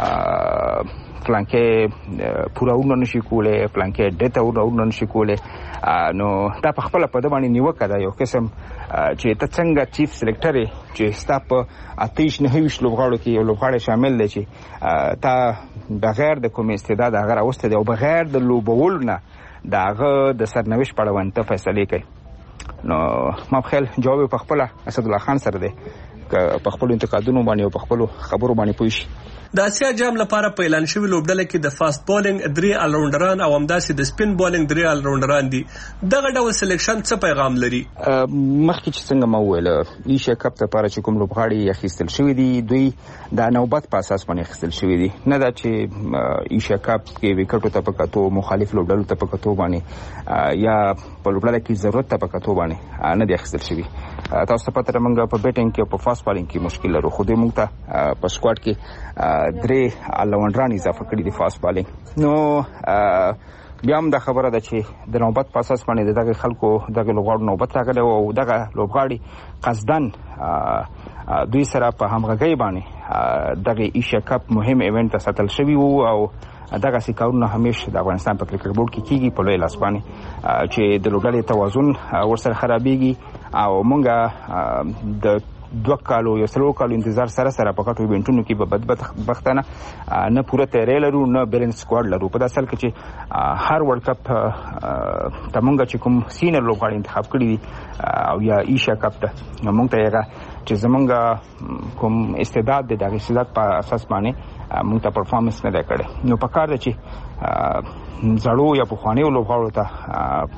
فلانکې پوره اورونه نشي کولی، فلانکې ډیته اورونه نشي کولی. نو دا په خپله په ده باندې نیوکه ده یو قسم چې ته څنګه چیف سلیکټر یې چې ستا په اته ویشت نهه ویشت لوبغاړو کې یو لوبغاړی شامل دی چې تا بغیر د کوم استعداد هغه راوستی دی او بغیر د لوبولو نه د هغه د سرنوشت په اړه باندې ته فیصلې کوي. نو ما په خیال جواب یې په خپله اسدالله خان سره دی، که په خپلو انتقادونو باندې او په خپلو خبرو باندې پوه شي. د اسیا جام لپاره په اعلان شوی لوبډله کې د فاست بالینګ درې الراونډران او همداسې د سپین بالینګ درې الراونډران دي. دغه ډول سلیکشن څه پیغام لري؟ مخکې چې څنګه ما وویل ایشیا کپ لپاره چې کوم لوبغاړي اخیستل شوي دي دوی د نوبت په اساس باندې اخیستل شوي دي، نه دا چې ایشیا کپ کې وکټو ته په کتو، مخالف لوبډلو ته په کتو باندې یا په لوبډله کې ضرورت ته په کتو باندې نه دي اخیستل شوي. تاسو ته پته ده موږ په بیټینګ کې او په فاست بالینګ کې مشکل لرو، خو دوی موږ ته په سکواډ کې درې الراونډران اضافه کړي دي فاست بالینګ. نو بیا هم دا خبره ده چې د نوبت په اساس باندې دغه خلکو دغه لوبغاړو نوبت راغلی او دغه لوبغاړي قصدن دوی سره په همغږۍ باندې دغه ایشیا کپ مهم ایونټ ته ساتل شوي وو او دغسې کارونه همیشه د افغانستان په کرکټ بورډ کې کېږي په لوی لاس باندې چې د لوبډلې توازن ورسره خرابېږي او مونږ د دوه کالو یا څلور کالو انتظار سره سره په غټو ایونټونو کې به بدبختانه نه پوره تیاری لرو، نه بیلنس سکواډ لرو. په داسې حال کې چې هر ورلډ کپ ته مونږ چې کوم سینر لوبغاړي انتخاب کړي دي او یا ایشیا کپ ته مونږ ته هغه چې زمونږ کوم استعداد دی دغه استعداد په اساس باندې مونږ ته پرفارمنس نه دی کړی. نو په کار ده چې زړو یا پخوانیو لوبغاړو ته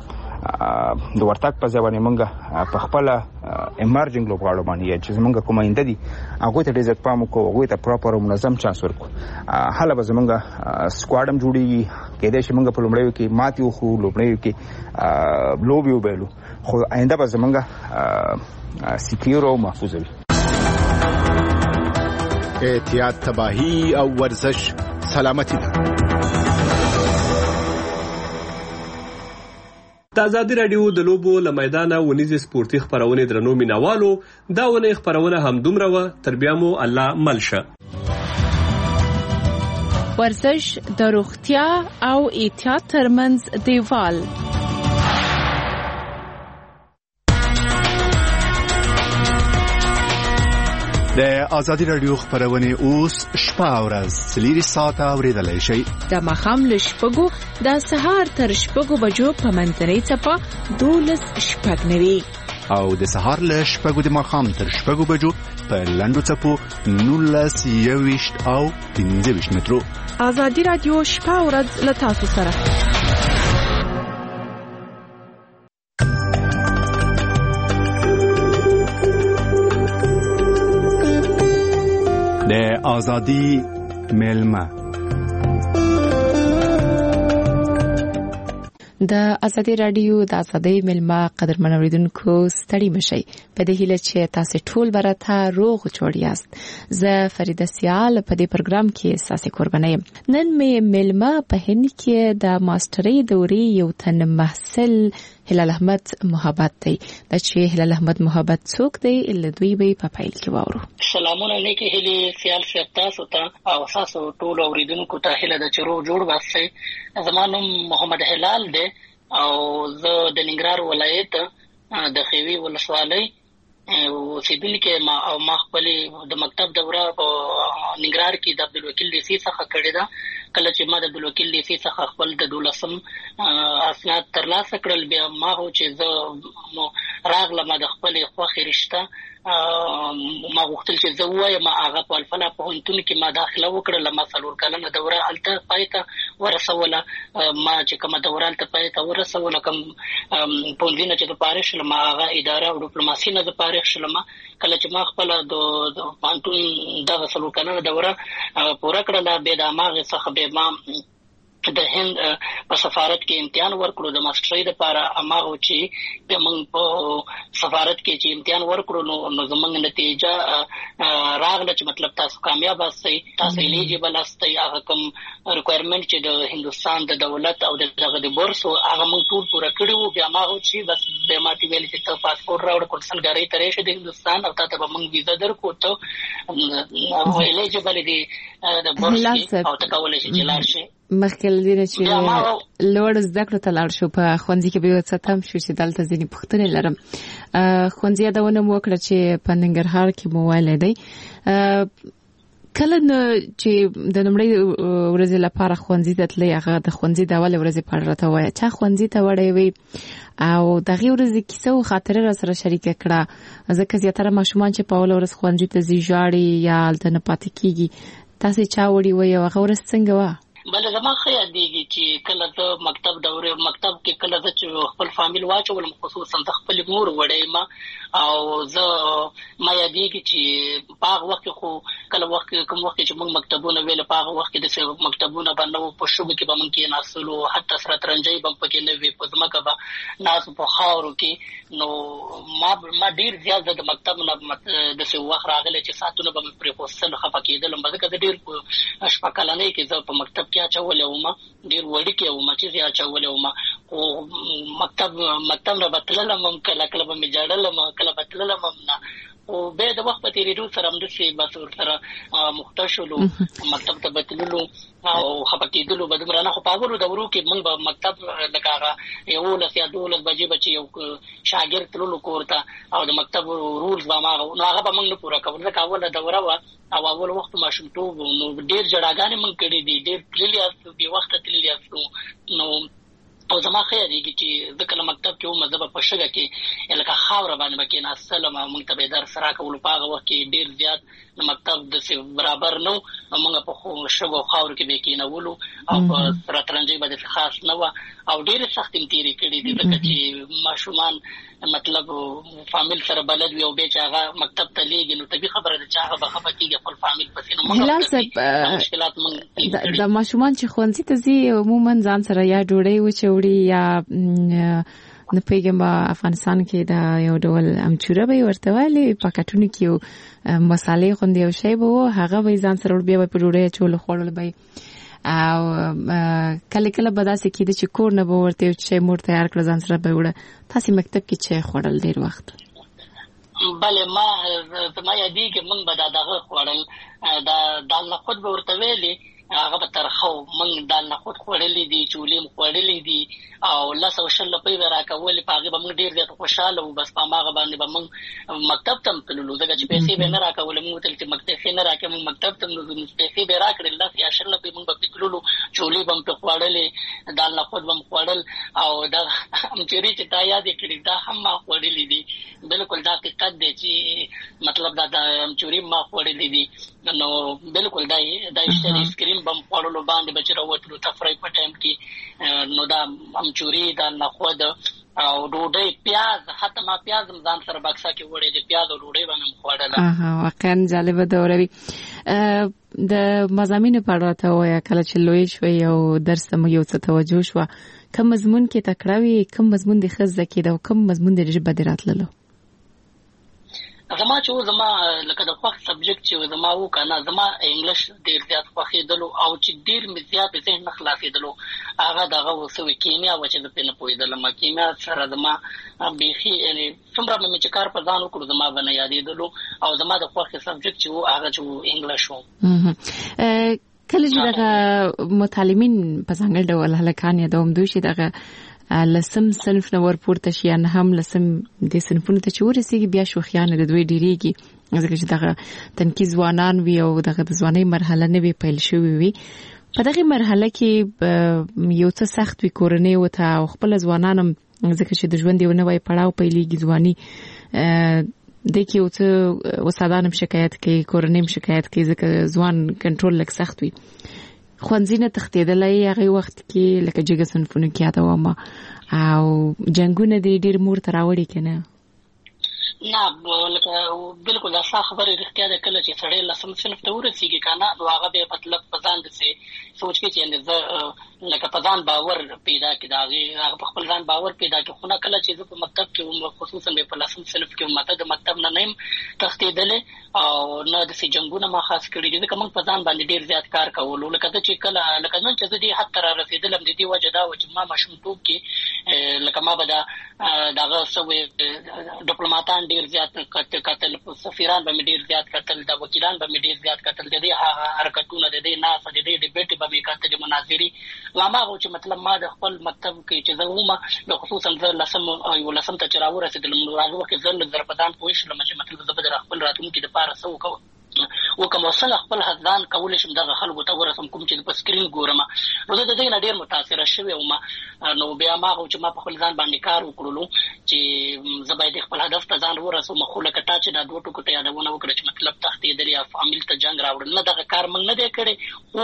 د ورتګ په ځای باندې موږ په خپل امرجنګ لوبغاړو باندې چې زمونږ کوم آینده دي هغه ته ډېر ځکه پام وکړو، هغه ته پراپر او منظم چانس ورکړو. حالا به زمونږ سکواډ هم جوړیږي، کېدای شي موږ په لومړیو کې ماتې وخورو، لومړیو کې لوبې وبایلو، خو آینده به زمونږ سکیور او محفوظ وي. احتیاط، تباهی او ورزش سلامتی ده. د ازادي رادیو د لوبو له میدانه ونیزې سپورتي خپرونې درنو مینوالو، دا ونې خپرونه همدومره وه، تر بیا مو الله مل شه. ورزش د روغتیا او احتیاط ترمنځ دیوال. د ازادي رادیو خبرونه اوس شپه او ورځ څلور ساعته اوریدلای شئ. د ماښام له شپږو د سهار تر شپږو بجو په منځنۍ څپه دولس شپږ نوي او د سهار له شپږو د ماښام تر شپږو بجو په لنډو څپو نولس یوویشت او پنځه ویشت مترو. ازادي رادیو شپه او ورځ له تاسو سره. د ازادي ملما. د ازادي رادیو د ازادي ملما قدرمن اوریدونکو ستړي مشئ. په دې هیله چې تاسو ټول برته روغ جوړ یاست. زه فریده سیال په دې پروګرام کې ساسي قرباني یم. نن مې ملما په هند کې د ماسترۍ دورې یو تن محصل هلال احمد محبت دی. دا چې هلال احمد محبت څوک دی له دوی به په فایل کې واورو. سلامونه نیکی هلي سیال سیب تاسو ته او تاسو ټول اوریدونکو ته هله د چرو جوړ واسي. زمانم محمد هلال دی او زه د ننګرهار ولایت د خوي ولسوالۍ او سیدل کې ما او ما خپل د مکتب دوره په ننګرهار کې د عبدالوکیل لیسي څخه کړې ده. کله چې ما د عبدالوکیل لیسي څخه خپل د دولسم اسناد ترلاسه کړل، بیا ما هو چې زه راغلم د خپل خوښې رشته ما غوښتل چې زه وایم هغه په الفلا پوهنتون کې ما داخله وکړله. ما څلور کلنه دوره هلته پای ته ورسوله. ما چې کومه دوره هلته پای ته ورسوله، کوم پوهنځي نه چې د فارغ شلم هغه اداره او ډیپلوماسي نه د فارغ شلم. کله چې ما خپله د پوهنتون دغه څلور کلنه دوره پوره کړله، بیا د هماغې څخه بیا ما د هند په سفارت کې امتحان ورکړو د ماسترۍ لپاره. هماغه چې بیا موږ په سفارت کې چې امتحان ورکړو نو زموږ نتیجه راغله چې مطلب تاسو کامیاب یاستئ، تاسو الیجیبل یاستئ. هغه کوم ریکوایرمنټ چې د هندوستان د دولت او دغه د بورس هغه موږ ټول پوره کړي وو. بیا هماغه چې بس بیا ماته ویل چې ته پاسپورټ راوړه، کنسلګرۍ ته راشې د هندوستان او تا ته به موږ ویزه درکړو، ته الیجیبل دي د بورس او ته کولی شې چې لاړ شې. مخکې له دې چې لوړ زده کړو ته لاړ شو، په ښوونځي کې به یو څه تم شو چې دلته ځینې پوښتنې لرم. ښوونځي یادونه مو وکړه چې په ننګرهار کې مو ویلی دی. کله چې د لومړۍ ورځې لپاره ښوونځي ته تلئ، هغه د ښوونځي د اولې ورځې په اړه راته ووایه. چا ښوونځي ته وړی وی او دغې ورځې کیسه او خاطره را سره شریکه کړه، ځکه زیاتره ماشومان چې په اوله ورځ ښوونځي ته ځي ژاړي یا هلته نه پاتې کېږي. تاسې چا وړي وی او هغه ورځ څنګه وه؟ بله زما ښه یادېږي چې کله زه مکتب دورې مکتب کې کله زه چې خپل فامیل واچولم، خصوصا د خپلې مور وړی یم او زه ما یادېږي چې په هغه وخت کې خو کله وخت کوم وخت چې موږ مکتبونه ویل، په هغه وخت کې داسې مکتبونه به نه وو. په شګو کې به موږ کېناستلو، حتی شطرنجۍ به پکې نه وي، په ځمکه به ناست په خاورو کې. نو ما ما ډېر زیات زه د مکتب نه داسې وخت راغلی چې ساعتونه به مې پرېښودل، خفه کېدلم به، ځکه زه ډېر په شپږ کلنۍ کې زه په مکتب کې اچولی وم، ډېر وړوکی وم چې زه اچولی وم. خو مکتب مکتب نه به تللم هم، کله کله به مې ژړلم، کله به تللم هم نه. او بیا د وخت په تېرېدو سره همداسې بس ورسره مخته شولو، مکتب ته به تللو او خفه کېدلو به دومره نه. خو په اولو دورو کې موږ به مکتب لکه هغه یولس یا دولس بجې به چې یو شاګرد تللو کور ته او د مکتب رولز به هماغه، نو هغه به موږ نه پوره کول، ځکه اوله دوره وه او اول وخت ماشومتوب و. نو ډېر ژړاګانې موږ کړي دي، ډېر تللي یاستو، بې وخته تللي یاستو. نو او زما خیر دی چې د کله مکتب کې و مزه په شګه کې لکه خاور باندې مکه نه سلام موږ ته به درس راکول په هغه وخت کې ډیر زیات د مکتب د برابر نو موږ په خو شګو خاور کې به کې نه ولو او په راترنجي باندې خاص نه و او ډیر سخت تیری کړی دي ځکه چې ماشومان مطلب فامیل سره بلد وي او به چې هغه مکتب ته لیږي نو طبي خبره ده چې هغه به خپه کېږي خپل فامیل پسې نو موږ مشکلات موږ د ماشومان چې ښوونځي ته ځي عموما ځان سره یا ډوډۍ وچوړي یا نه پیګم افغانستان کې دا یو ډول امچوره به ورته وایي پاکټونه کې مصالې خوندې او شی به هغه به ځان سره بیا په ډوډۍ چول خوړل به او کله کله به داسې کېده چې کور نه به ورته چې مور تیار کړ ځان سره به وړه تاسو مکتب کې چې خوړل ډیر وخت بله ما زما یادېږي موږ به دا دغه خوړل دا دال نخود به ورته ویلې هغه به ترخه موږ دال نخود خوړلې دي چولې م خوړلې دي او لس او شل روپۍ به راکولې په هغې به موږ ډېر زیات خوشحاله وو بس په هماغه باندې به موږ مکتب ته هم تللو ځکه چې پیسې به یې نه راکولې موږ وتل چې مکتب نه راکړې موږ مکتب ته هم پیسې به یې راکړې لس یا شل روپۍ موږ به پرې تللو چولې به هم پرې خوړلې دال نخود به هم خوړل او دا امچري چې تا یاد یې کړي دا هم ما خوړلې دي بلکل دا حقیقت دی چې مطلب دا د امچوري ما خوړلې دي نو بلکل دا دا ایس کریم به هم خوړلو باندې به چې راوتلو تفریح په ټایم کې نو دا امچوري دا نخود او ډوډۍ پیاز حتی ما پیاز هم ځان سره بکسه کې وړی دی پیاز او ډوډۍ به مې خوړله واقعا جالبه دوره وي د مضامینو په اړه راته ووایه کله چې لوی شوې او درس ته مو یو څه توجه شوه کوم مضمون کې تکړه وي کوم مضمون دې ښه زده کېده او کوم مضمون دې ژبه دې راتللو زما چې زما لکه د خوښ سبجیکټ چې زما و کنه زما انګلیش ډیر زیات خوښېدلو او چې ډیر مې زیات ذهن نه خلاصېدلو هغه دغه وسوي کیمیا و چې د پنه پویدل ما کیمیا سره زما بيخي یعنی څومره مې چې کار په ځان وکړو زما باندې یادېدلو او زما د خوښ سبجیکټ چې و هغه چې انګلیش و کله چې دغه متعلمین په څنګه ډول هلکان یا دوم دوی چې دغه لسم صنف نه ورپورته شي نه هم لسم د صنفونو ته چې ورسیږي بیا شوخیانه د دوی ډیریږي ځکه چې دغه تنکي ځوانان وي او دغه د ځوانۍ مرحله نه وي پیل شوې وي په دغه مرحله کې یو څه سخت وي کورنۍ وته او خپل ځوانان هم ځکه چې د ژوند یو نوی پړاو پیلېږي ځواني د کې یو څه استادان هم شکایت کوي کورنۍ هم شکایت کوي ځکه ځوان کنټرول لږ سخت وي خوانځي نه تختیدلای هغه وخت کې لکه جګه صنفونه کې یادوم او جنگونه د ډیر مور تراوړي کنه نه لکه بالکل دا خبره رښتیا ده کله چې سړی لسم صنف ته ورسیږي کنه نو هغه به مطلب پزان دي سوچ کې چې نه لکه پزان باور پیدا کړي هغه په خپل ځان باور پیدا کړي خو نه کله چې په مکتب کې خصوصا په لسم صنف کې ماته د مکتب نه نیم تختیدلې او نه د سي جنگونه ما خاص کړي دي کوم پزان باندې ډیر زیات کار کول لکه چې کله لکه نن چې دې حتی را رسیدلم د دې وجه دا و چې ما مشمتوب کې لکه ما به دا دغه سوې ډیپلوماټان ډیر زیات قتل سفیران به ډیر زیات قتل د وکیلان به ډیر زیات قتل د دې حرکتونه د دې ناس د دې ډیبیټ به قتل مناظري لامه او چې مطلب ما د خپل مکتب کې چې زه ومه خصوصا زه لسم او لسم ته چراو رسیدلم نو هغه وخت زه د درپدان پوښتنه چې مطلب زه به خپل راتلونکي د پاره سو کوم وکم وسله خپل حدان کول شم دغه خلکو ته ورسم کوم چې په سکرین ګورم نو د دې نه ډیر متاثر شوم او ما نو بیا ما او چې ما په خپل ځان باندې کار وکړلو چې زه باید خپل هدف ته ځان ورسوم خو لکه تا چې دا دوه ټکو ته یادونه وکړه چې مطلب تختې دریا فامیل ته جنگ راوړل نه دغه کار موږ نه دی کړی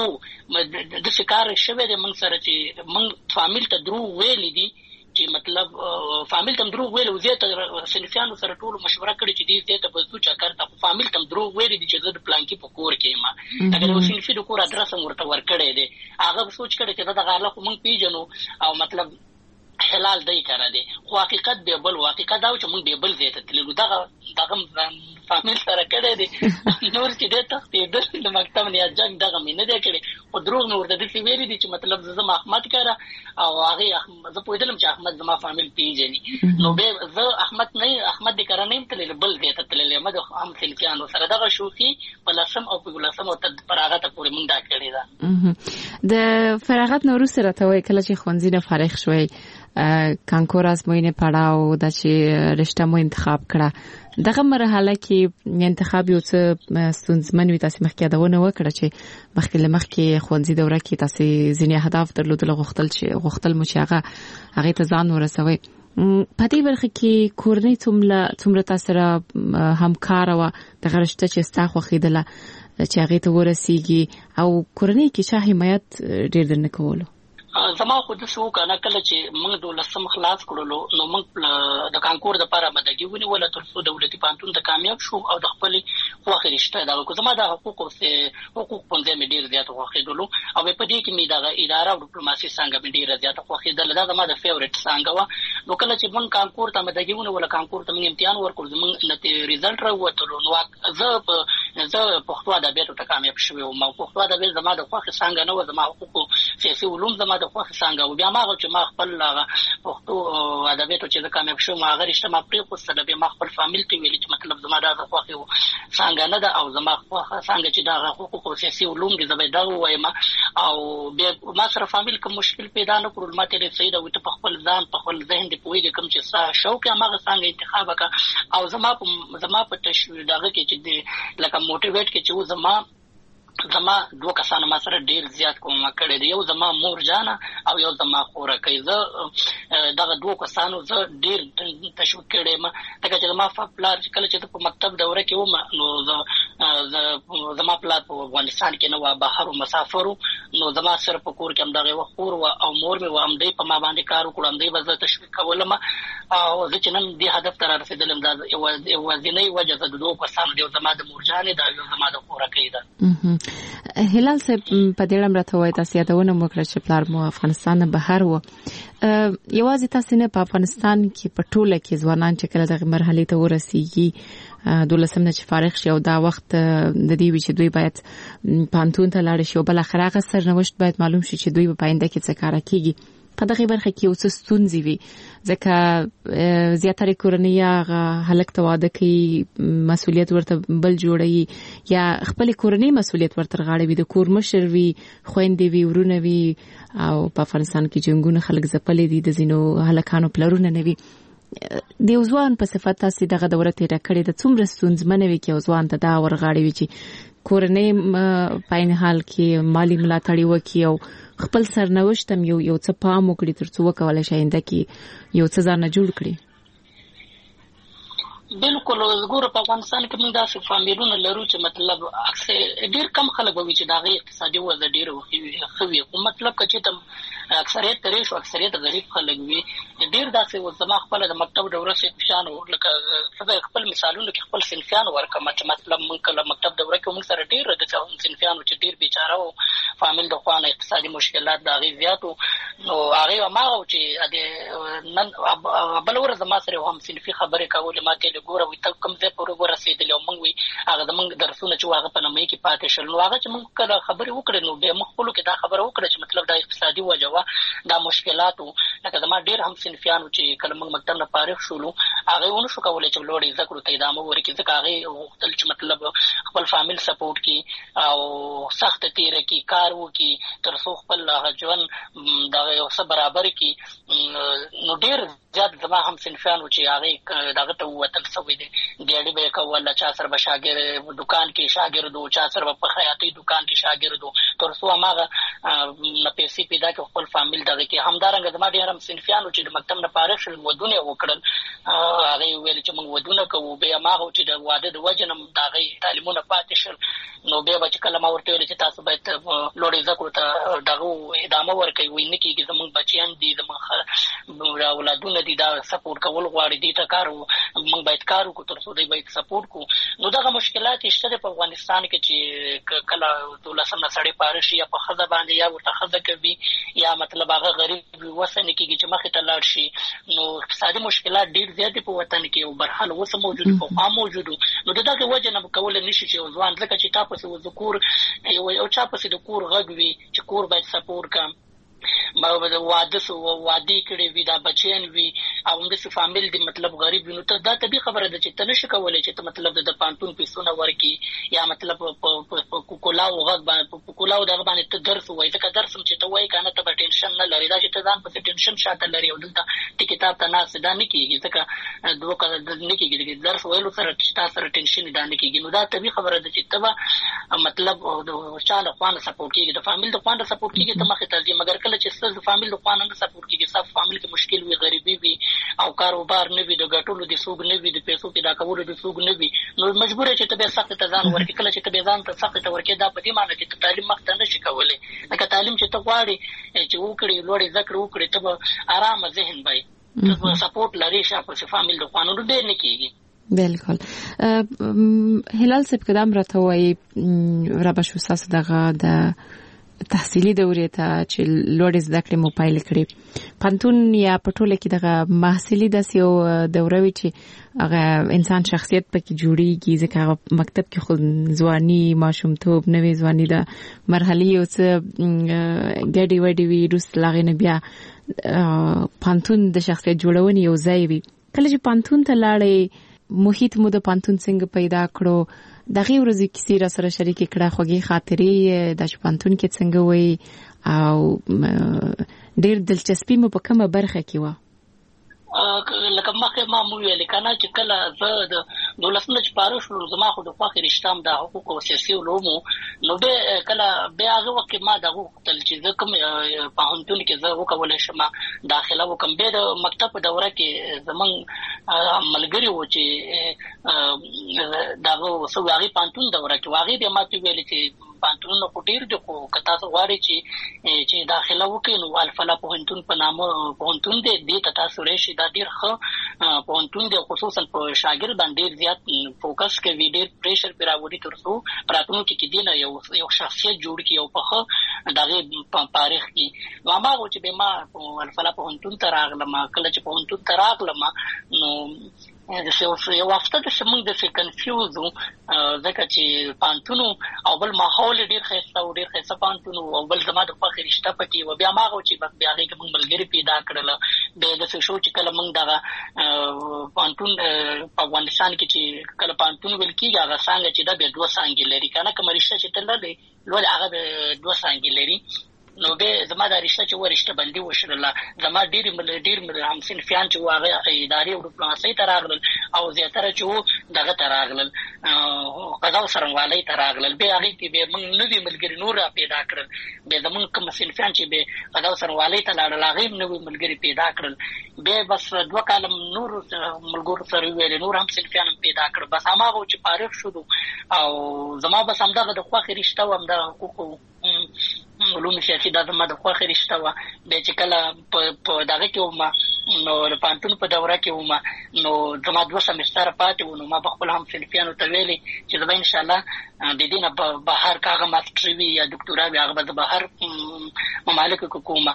او د شکار شوه د موږ سره چې موږ فامیل ته درو ویلې دي چې مطلب فامیل تم درو ویل او زیاته سنفیانو سره ټول مشوره کړي چې دې زیاته په څو چکر ته فامیل تم درو ویل دي چې د پلان کې په کور کې ما اگر یو سنفي د کور ادرس ورته ورکړي دي هغه سوچ کړي چې دا غاله خو مونږ پیژنو او مطلب حلال دی کړه دي خو حقیقت به بل حقیقت دا چې مونږ به بل زیاته تللو دا دغه فامیل سره کړي دي نور چې د تختې د مکتب نه جنگ دغه مې نه دی کړي او دروغ نور د دې ویلي دي چې مطلب زما احمد کړه او هغه زه پوهیدلم چې احمد زما فامیل پیژني نو به زه احمد نه احمد د کړه نه تلل بل زیاته تلل مده هم سلفیانو سره دغه شوخي په لسم او په لسم او تد فراغت پورې مونږ دا کړی دا د فراغت نو سره ته وای کله چې خوانځي نه فارغ شوي کانکور ازموینې پړاو د چې رشته مو انتخاب کړه دغه مرحله کې انتخاب یو څه ستونزمن وي تاسو مخکې یادونه وکړه چې مخکې لمخکې خوندزي دوره کې تاسو ځینې اهداف درلودل غوښتل چې غوښتل مو چې هغه هغه ته ځان ورسوي په دې برخه کې کورنۍ څومره څومره تاسو سره همکار و د غرشته چې ستا خو خیدله چې هغه ته ورسیږي او کورنۍ کې چې حمایت ډېر درنه کولو زما خو د څو کنه کله چې موږ دولسم خلاص کړلو نو موږ د کانکور د لپاره مدګي ونیول تر څو دولتي پانتون ته کامیاب شو او د خپل خوخه رشته دا کو زما د حقوق او حقوق په دې مې ډیر زیات خوخه دلو او په دې کې مې د اداره او ډیپلوماسي څنګه مې ډیر زیات خوخه دل دا زما د فیورټ څنګه و نو کله چې موږ کانکور ته مدګي ونیول کانکور ته موږ امتحان ورکړ زموږ نتیجه ریزلټ راووتلو نو زه زه پښتو ادبیاتو ته کامیاب شوم او ما پښتو ادبیات زما د خوخه څنګه نو زما حقوق سیاسي علوم زما د خوخه څنګه او بیا ما چې ما خپل پښتو ادبیاتو چې کامیاب شوم هغه رشته ما پرې خوستله بیا ما خپل فامیل ته ویل چې مطلب زما د خوخه څنګه نه ده او زما خوخه څنګه چې دا حقوق او سیاسي علوم دي زما دا وایم او بیا ما سره فامیل کوم مشکل پیدا نه کړل ما ته سید او ته خپل ځان په خپل ذهن دی پوهیږي کوم چې سا شوق ما څنګه انتخاب وکړه او زما زما په تشویق دغه کې چې لکه موټیویټ کې چې زما زما دوه کسان ما سره ډیر زیات کوم کړي دی یو زما مور جانا او یو زما خوره کوي زه دغه دوه کسانو زه ډیر تشویق کړم دا چې زما خپل کله چې په مکتب دوره کې و نو زه زما پلان په افغانستان کې نو بهر مسافر نو زما سره په کور کې هم دغه خور او مور مې و هم دی په ما باندې کار وکړم دی به زه تشویق کولم او زه چې نن دې هدف ته رسیدلم دا یو ځینې وجه د دوه کسانو دی زما د مور جانې دا یو زما د خوره کوي دا هلال صاحب په دې لم راته وای تاسو یادونه وکړه چې پلار مو افغانستان بهر و یوازې تاسو نه په افغانستان کې په ټوله کې ځوانان چې کله دغه مرحله ته ورسیږي دولسم نه چې فارغ شي او دا وخت د دې وی چې دوی باید پانتون ته لاړ شي او بل اخر هغه سرنوشت باید معلوم شي چې دوی په پاینده کې څه کار کوي په دغه برخه کې اوس ستونزې وي ځکه زیاتره کورنۍ هغه هلک ته واده کوي مسؤلیت ورته بل جوړي یا خپل کورنۍ مسؤلیت ورته غاړه وي د کور مشر وي خويندې وي ورونه وي او په افغانستان کې جنگونه خلک ځپلې دي د زینو هلکانو پلرونه نه وي د ځوان په صفت تاسو دغه دوره تیر کړې د څومره ستونزمنه وي کې ځوان ته دا ورغاړي وي چې کورنۍ پاین حال کې مالی ملاتړ وکي او خپل سرنوشت هم یو یو څه پام وکړي ترڅو وکولای شي انده کې یو څه ځان جوړ کړي بالکل وګوره په افغانستان کې موږ داسې فامیلونه لرو چې مطلب اکثر ډیر کم خلک وي چې دغه اقتصادي وضع ډیر خوي خو مطلب چې تم اکثریت ترې شو اکثریت غریب خلک وي ډیر داسې و زما خپل د مکتب دوره کې شان لکه خپل مثالونه کې خپل صنفیان ورکم چې مطلب موږ کله مکتب دوره کې موږ سره ډیر د صنفیانو چې ډیر بیچاره او فامیل د خوانه اقتصادي مشکلات دغه زیاتو نو هغه ما او چې د نن بل ور زما سره هم صنفي خبرې کولې ما ته ګوره وي ته کوم ځای پورې ورسېدل او موږ وي هغه زموږ درسونه چې هغه په نامه کې پاتې شول نو هغه چې موږ کله خبرې وکړې نو به موږ خپل کې دا خبره وکړه چې مطلب دا اقتصادي وجوه دا مشکلات لکه زما ډیر هم صنفیانو چې کله موږ مکتب نه فارغ شولو هغه ونه شو کولای چې لوړې زده کړو ته ادامه ورکړي ځکه هغه وختل چې مطلب خپل فامیل سپورټ کی او سخت تیر کی کار وکي تر څو خپل ژوند دا یو څه برابر کی نو ډیر زیات زما هم صنفیانو چې هغه دغه ته وتل سوي دي ډېری به کوله چا سره بشاګر دکان کې شاګردو چا سره په خیاطي دکان کې شاګردو تر څو هغه نه پیسې پیدا کې خپل فامیل دغه کې همدارنګ زما ډېر هم صنفیانو چې د مکتب نه فارغ شول ودونه وکړل هغه ویل چې موږ ودونه کوو به هغه چې د واده د وجنم دغه تعلیمونه پاتې شول نو به چې کله ما ورته ویل چې تاسو باید لوړې زده کړو ته دغه ادامه ورکړئ ویني کې زموږ بچیان دي زموږ اولادونه دي دا سپورټ کول غواړي دي ته کار موږ باید کار وکړو تر څو دوی باید سپورټ کو نو دغه مشکلات شته په افغانستان کې چې کله دولسم سړی پاره شي یا په خزه باندې یا ورته خزه کوي یا مطلب هغه غریب وسنه کېږي چې مخې ته لاړ شي نو اقتصادي مشکلات ډیر زیات په وطن کې او برحال وسه موجود په خام موجود نو دغه وجه نه کول نشي چې ځوان ځکه چې تاسو د کور یو چا په د کور غږ وي چې کور باید سپورټ کا ما د واده سو وادي کړي وي دا بچین وي او د فامیل دی مطلب غریب نو ته دا طبي خبره ده چې تنه شکولې چې ته مطلب د پانتون پیسونه ورکی یا مطلب په کولا او غږ باندې په سکول او دغه باندې ته درس وای ځکه درس چې ته وای کنه ته ټینشن نه لري دا چې ته ځان په ټینشن شاته لري او دلته ټی کتاب ته نه سدا نه کیږي ځکه دوه کله نه کیږي درس وایلو سره تاسو سره ټینشن نه نه کیږي نو دا طبي خبره ده چې ته مطلب د چاله خوانه سپورټ کیږي د فامیل د خوانه سپورټ کیږي ته مخه ته مګر کله چې ستاسو فامیل د خوانه سپورټ کیږي صاحب فامیل کې مشکل وي غریبي وي او کاروبار نه وي د ګټلو د سوق نه وي د پیسو پیدا کولو د سوق نه وي نو مجبور چې ته به سخت ته ځان ورکې کله چې ته به ځان ته سخت ته ورکې دا په دې معنی چې تعلیم مخته نشي کولای لکه تعلیم چې ته غواړي چې وکړي لوړې ذکر وکړي ته آرام ذهن وي ته سپورټ لري شاپه فامیل د خوانو ډېر نه کیږي. بالکل هلال صاحب قدم راته وای را بشو ساس دغه د تحصیلي دورې ته چې لوړ زده کړې مو پایل کړې پانتون یا پټوله کې دغه محصلي داسې یو دوره وي چې هغه انسان شخصیت پکې جوړیږي ځکه هغه مکتب کې خو ځواني ماشومتوب نوې ځواني د مرحلې یو څه ګډي وډي وي روس لاغې نه بیا پانتون د شخصیت جوړونې یو ځای وي کله چې پانتون ته لاړې محیط مو د پانتون څنګه پیدا کړو دغه ورځې کیسې را سره شریک کړه خوږی خاطرې د پانتون کې څنګه وي او ډېر دلچسپي مو په کومه برخه کې و لکه مخه ما مو ویل کنه چې کله زه د دولسمه چې پاره شو زما خو د خوخي رښتام د حقوق او سیاسي علومو نو به کله بیا هغه وخت ما دغه تل چې زه کوم په هنتون کې زه وکولای شم داخله وکم به د مکتب دوره کې زمون ملګری و چې دغه سوغي پانتون دوره کې واغې به ما ته ویل چې پانتون نو ډیر د کو کتا غواړي چې چې داخله وکړي نو الفلا پوهنتون په نامه پوهنتون دې دې تاسو راشي دا ډیر ښه پوهنتون دې خصوصا په شاګرد باندې زیات فوکس کوي ډیر پریشر پر راوړي ترڅو پراتونکو کې دینه یو یو شخصیت جوړ کی او په دغه تاریخ کې نو ما چې به ما الفلا پوهنتون ته راغلم کله چې پوهنتون ته راغلم نو د څه یو وخت د سمون د څه کنفیوزو ځکه چې پانتونو او بل ماحول ډیر خسته او ډیر خسته پانتونو او بل زما د فخر رشتہ پکې و بیا ما غو چې بیا هغه کوم ملګری پیدا کړل به د څه شو چې کله موږ دغه پانتون په افغانستان کې چې کله پانتون ول کېږي هغه څنګه چې دا به دوه څنګه لري کنه کوم رشتہ چې تل لري لوړ هغه دوه څنګه لري نو به زما د رشتہ چې ورشته بندي وشرله زما ډیر مل ډیر مل همسن فیان چې واغه اداري او ډیپلوماسي ته راغلل او زیاتره چې دغه ته راغلل قضا سرنوالي ته راغلل به هغه کې به موږ نوې ملګری نور پیدا کړل به زمون کوم سلفیان چې به قضا سرنوالي ته لاړل هغه نوې ملګری پیدا کړل به بس دوه کالم نور ملګرو سره ویل نور هم سلفیان پیدا کړ بس هغه چې فارغ شو او زما بس هم دغه د خوخي رشتہ و هم د حقوق علوم سیاسي د زما د خوخي رشتہ و به چې کله په دغه کې و نو د پانتون په دوره کې و نو زما دوه سمستر پاتې و نو ما خپل هم سلفیانو ته ویلي چې زما ان شاء الله د دې نه بهر کاغه ماستر وی یا ډاکټورا وی هغه به بهر ممالک کومه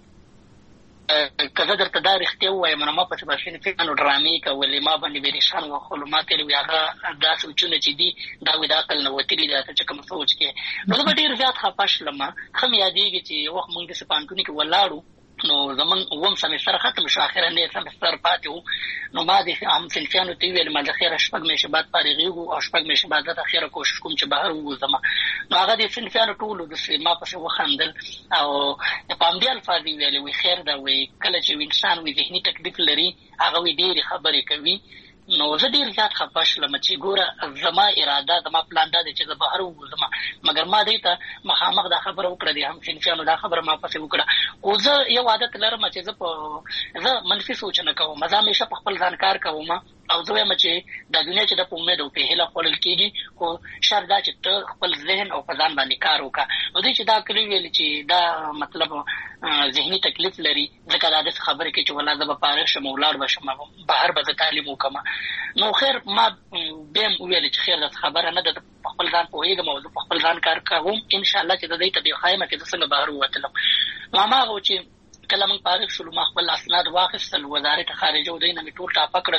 کله درته دا رښتیا وایم نو ما په تاسو فکرانو ډرامې کولې ما باندې بریښان و خو ما کلی هغه دا سوچونه چې دي دا ودا کل نو وتلی دا چې کوم سوچ کې نو به ډیر زیات خپاشلم خم یادېږي چې وخت مونږ د سپانتونی کې ولاړو نو زمون ووم سمستر ختم شو اخره نه سمستر پاتې نو ما د هم سلفیانو ته ویل ما د خیره شپږ مې بعد فارغیږو او شپږ مې بعد د خیره کوشش کوم چې بهر وځم نو هغه د سلفیانو ټول د ما په وخندل او په امدی الفاظ ویل وی خیر دا وی کله چې انسان وی ذهني تکلیف لري هغه وی ډیر خبرې کوي نو زه ډیر زیات خپاشلم چې ګوره زما اراده زما پلان دا دی چې زه بهر وځم مګر ما دې ته مخامخ دا خبره وکړه دي هم سلفیانو دا خبره ما پسې وکړه او زه یو عادت لرم چې زه په زه منفي سوچ نه کوم مزه همیشه په خپل ځان کار کوم او زه وایم چې د دنیا چې د امید او په هله خپل کېږي خو شر دا چې ته خپل ذهن او ځان باندې کار وکړه نو دې چې دا کلی ویل چې دا مطلب ذهني تکلیف لري ځکه دا د خبره کې چې ولا زه به فارغ شم ولار بشم بهر به تعلیم وکم نو خیر ما بهم ویل چې خیر دا خبره نه ده خپل ځان پوهیږم او په خپل ځان کار کوم ان شاء الله چې د دې ته به خایمه کې څنګه بهر ووتلم نو ما غو چې کله موږ فارغ شولو ما خپل اسناد واخیستل وزارت خارجه ودی نه ټول ټاپه کړل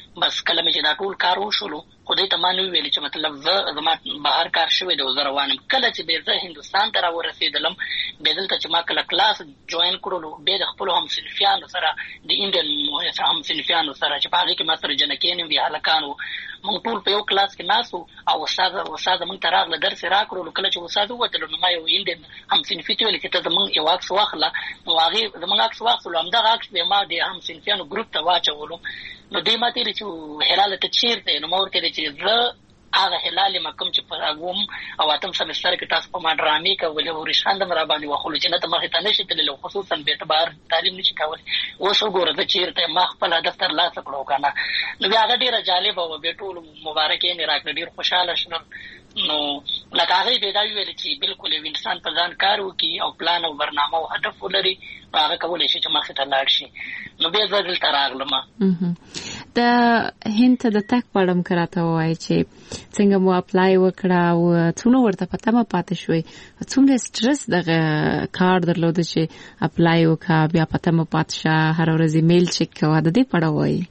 بس کله مې چې دا ټول کار وشولو خدای ته ما نو ویل چې مطلب زه زما بهر کار شوی دی زه روانم. کله چې به زه هندوستان ته راورسېدلم به دلته چې ما کله کلاس جوین کړلو به د خپلو همصنفیانو سره د انډین همصنفیانو سره چې په هغې کې ما سره جنکین وي هلکان وو موږ ټول په یو کلاس کې ناست وو او استاد استاد موږ ته راغله درس یې راکړلو. کله چې استاد ووتلو نو ما یو انډین همصنفي ته ویل چې ته زموږ یو عکس واخله نو هغې زموږ عکس واخلو همدغه عکس به ما د همصنفیانو ګروپ ته واچولو. نو دوی ما ته ویلې چې هلاله ته چېرته یې؟ نو ما ورته ویلې چې زه هغه هلال یم کوم چې په اووم او اتم سمستر کې تاسو په ما ډرامې کولې او ریشخند م راباندې وښولو چې نه ته مخې ته نشي تللی خصوصا بېټه بهر تعلیم نشي کولی. اوس وګوره زه چېرته ما خپل هدف ترلاسه کړو که نه. نو بیا هغه ډېره جالبه وه. بیا ټولو مبارکۍ مې راکړه ډېر خوشحاله شوم. نو لکه هغې بیا دا وویل چې بالکل یو انسان په ځان کار وکړي او پلان او برنامه او هدف ولري نو هغه کولی شي چې مخې ته لاړ شي. نو بیا زه دلته راغلم. د هند ته د تګ په اړه م که راته ووایې چې څنګه مو اپلای وکړه او څومره ورته په تمه پاتې شوې څومره سټرس دغه کار درلوده چې اپلای وکړه بیا په تمه پاتې شه هره ورځ ایمیل چک کوه د دې په اړه ووایي؟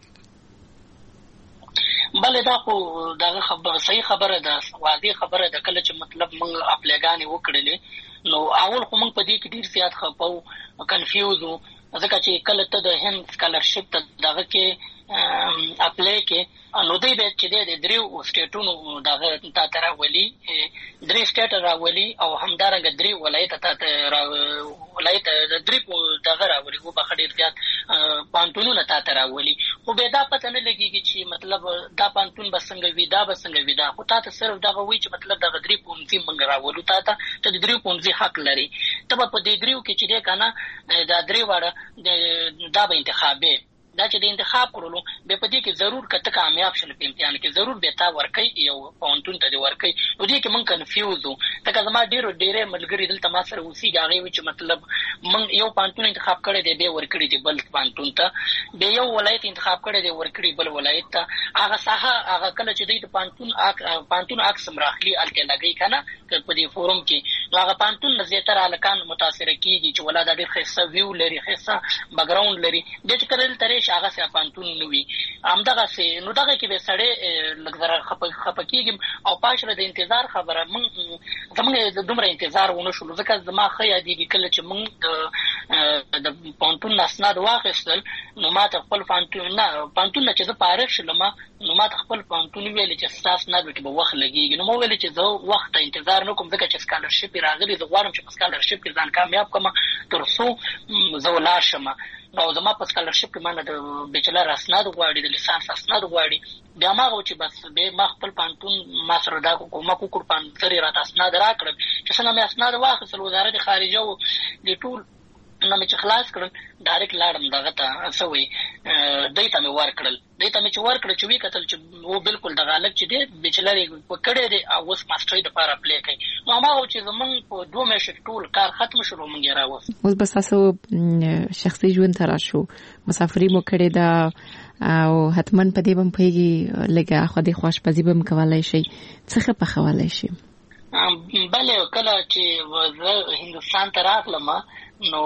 بله دا خو دغه خبره صحیح خبره ده واضح خبره ده. کله چې مطلب موږ اپلایګانې وکړلې نو اول خو موږ په دې کې ډېر زیات خفه وو کنفیوز وو ځکه چې کله ته د هند سکالرشپ ته دغه کې اپلای کې نو دوی به چې دی د دریو سټیټونو دغه تا ته راولي درې سټیټ راولي او همدارنګه درې ولایت تا ته ولایت د درې دغه راولي خو بخښه ډېر زیات پانتونونه تا ته راولي. خو بیا دا پته نه لګېږي چې مطلب دا پانتون به څنګه وي دا به څنګه وي. دا خو تا ته صرف دغه وایي چې مطلب دغه درې پونځي موږ راولو تا ته ته د درې پونځي حق لري. ته به په دې دریو کې چې دی که نه دا درې واړه دا به انتخابې دا چې د انتخاب کړلو بیا په دې کې ضرور که ته کامیاب شل په امتحان کې ضرور بیا تا ورکوي یو پوهنتون ته دې ورکوي. نو دې کې موږ کنفیوز وو ځکه زما ډېرو ډېری ملګري دلته ما سره اوسېږي هغې وایي چې مطلب موږ یو پوهنتون انتخاب کړی دی بیا ورکړي دي بل پوهنتون ته بیا یو ولایت انتخاب کړی دی ورکړي بل ولایت ته. هغه ساحه هغه کله چې دوی د پوهنتون پوهنتون عکس هم راخلي هلته لګوي که نه په دې فورم کې نو هغه پوهنتون نه زیاتره هلکان متاثره کېږي چې ولا دا ډېر ښایسته ویو لري ښایسته بکګراونډ لري. بیا چې کله دلته راشي هغسې پوهنتون نه وي همدغسې نو دغه کې به سړی لږ ذره خفه کېږم او پاشله د انتظار خبره موږ زموږ دومره انتظار ونه شولو ځکه زما ښه یادېږي کله چې موږ د پوهنتون نه اسناد واخیستل نو ما ته خپل پوهنتون نه پوهنتون نه چې زه فارغ شلم نو ما ته خپل پوهنتون ویلې چې ستا اسناد کې به وخت لګېږي. نو ما ویلې چې زه وخت ته انتظار نه کوم ځکه چې سکالرشپ یې راغلی زه غواړم چې په سکالرشپ کې ځان کامیاب کړم تر څو زه ولاړ شم. نو زما په سکالرشپ کې ما نه د بیچلر اسناد غواړي د لیسانس اسناد غواړي. بیا ما غو چې بس بیا ما خپل پوهنتون ما سره دا کومک وکړ پوهنتون یې راته اسناد راکړل چې څنګه مې اسناد واخیستل وزارت خارجه و د ټول نه مې چې خلاص کړل ډایرکټ لاړم دغه ته څه وایي دوی ته مې ورکړل دوی ته مې چې ورکړل چې ویې کتل چې و بالکل دغه هلک چې دی بیچلر یې کړی دی او اوس ماسټرۍ دپاره اپلای کوي. نو هماغه چې زموږ په دوه میاشتو ټول کار ختم شو موږ یې راوست. اوس به ستاسو شخصي ژوند ته راشو مسافري مو کړې ده او حتما په دې به م پوهېږي لږه خودې خوا اشپزي به م کولی شئ څه ښه پخولی شي؟ بله کله چې زه هندوستان ته راغلم نو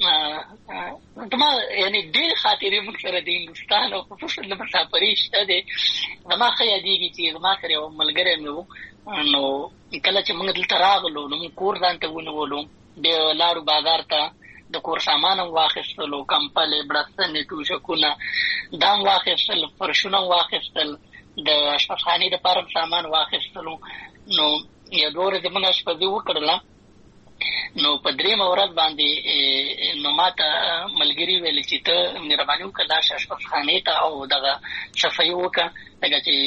زما یعنې ډېرې خاطرې موږ سره د هندوستان او خصوصا د مسافرۍ شته دی. زما ښه یادېږي چې زما سره یو ملګری مې و نو کله چې موږ دلته راغلو نو موږ کور ځان ته ونیولو بیا لاړو بازار ته د کور سامان هم واخیستلو کمپلې بړستنې توشکونه دا هم واخیستل فرشونه هم واخیستل د اشپزخانې دپاره سامان واخیستلو. نو یو دوه ورځې موږ اشپزي وکړله نو په درېیمه ورځ باندې نو ما ته ملګري ویل چې ته مهرباني وکړه لاړ شه اشپزخانې ته او دغه صفایي وکړه ځکه چې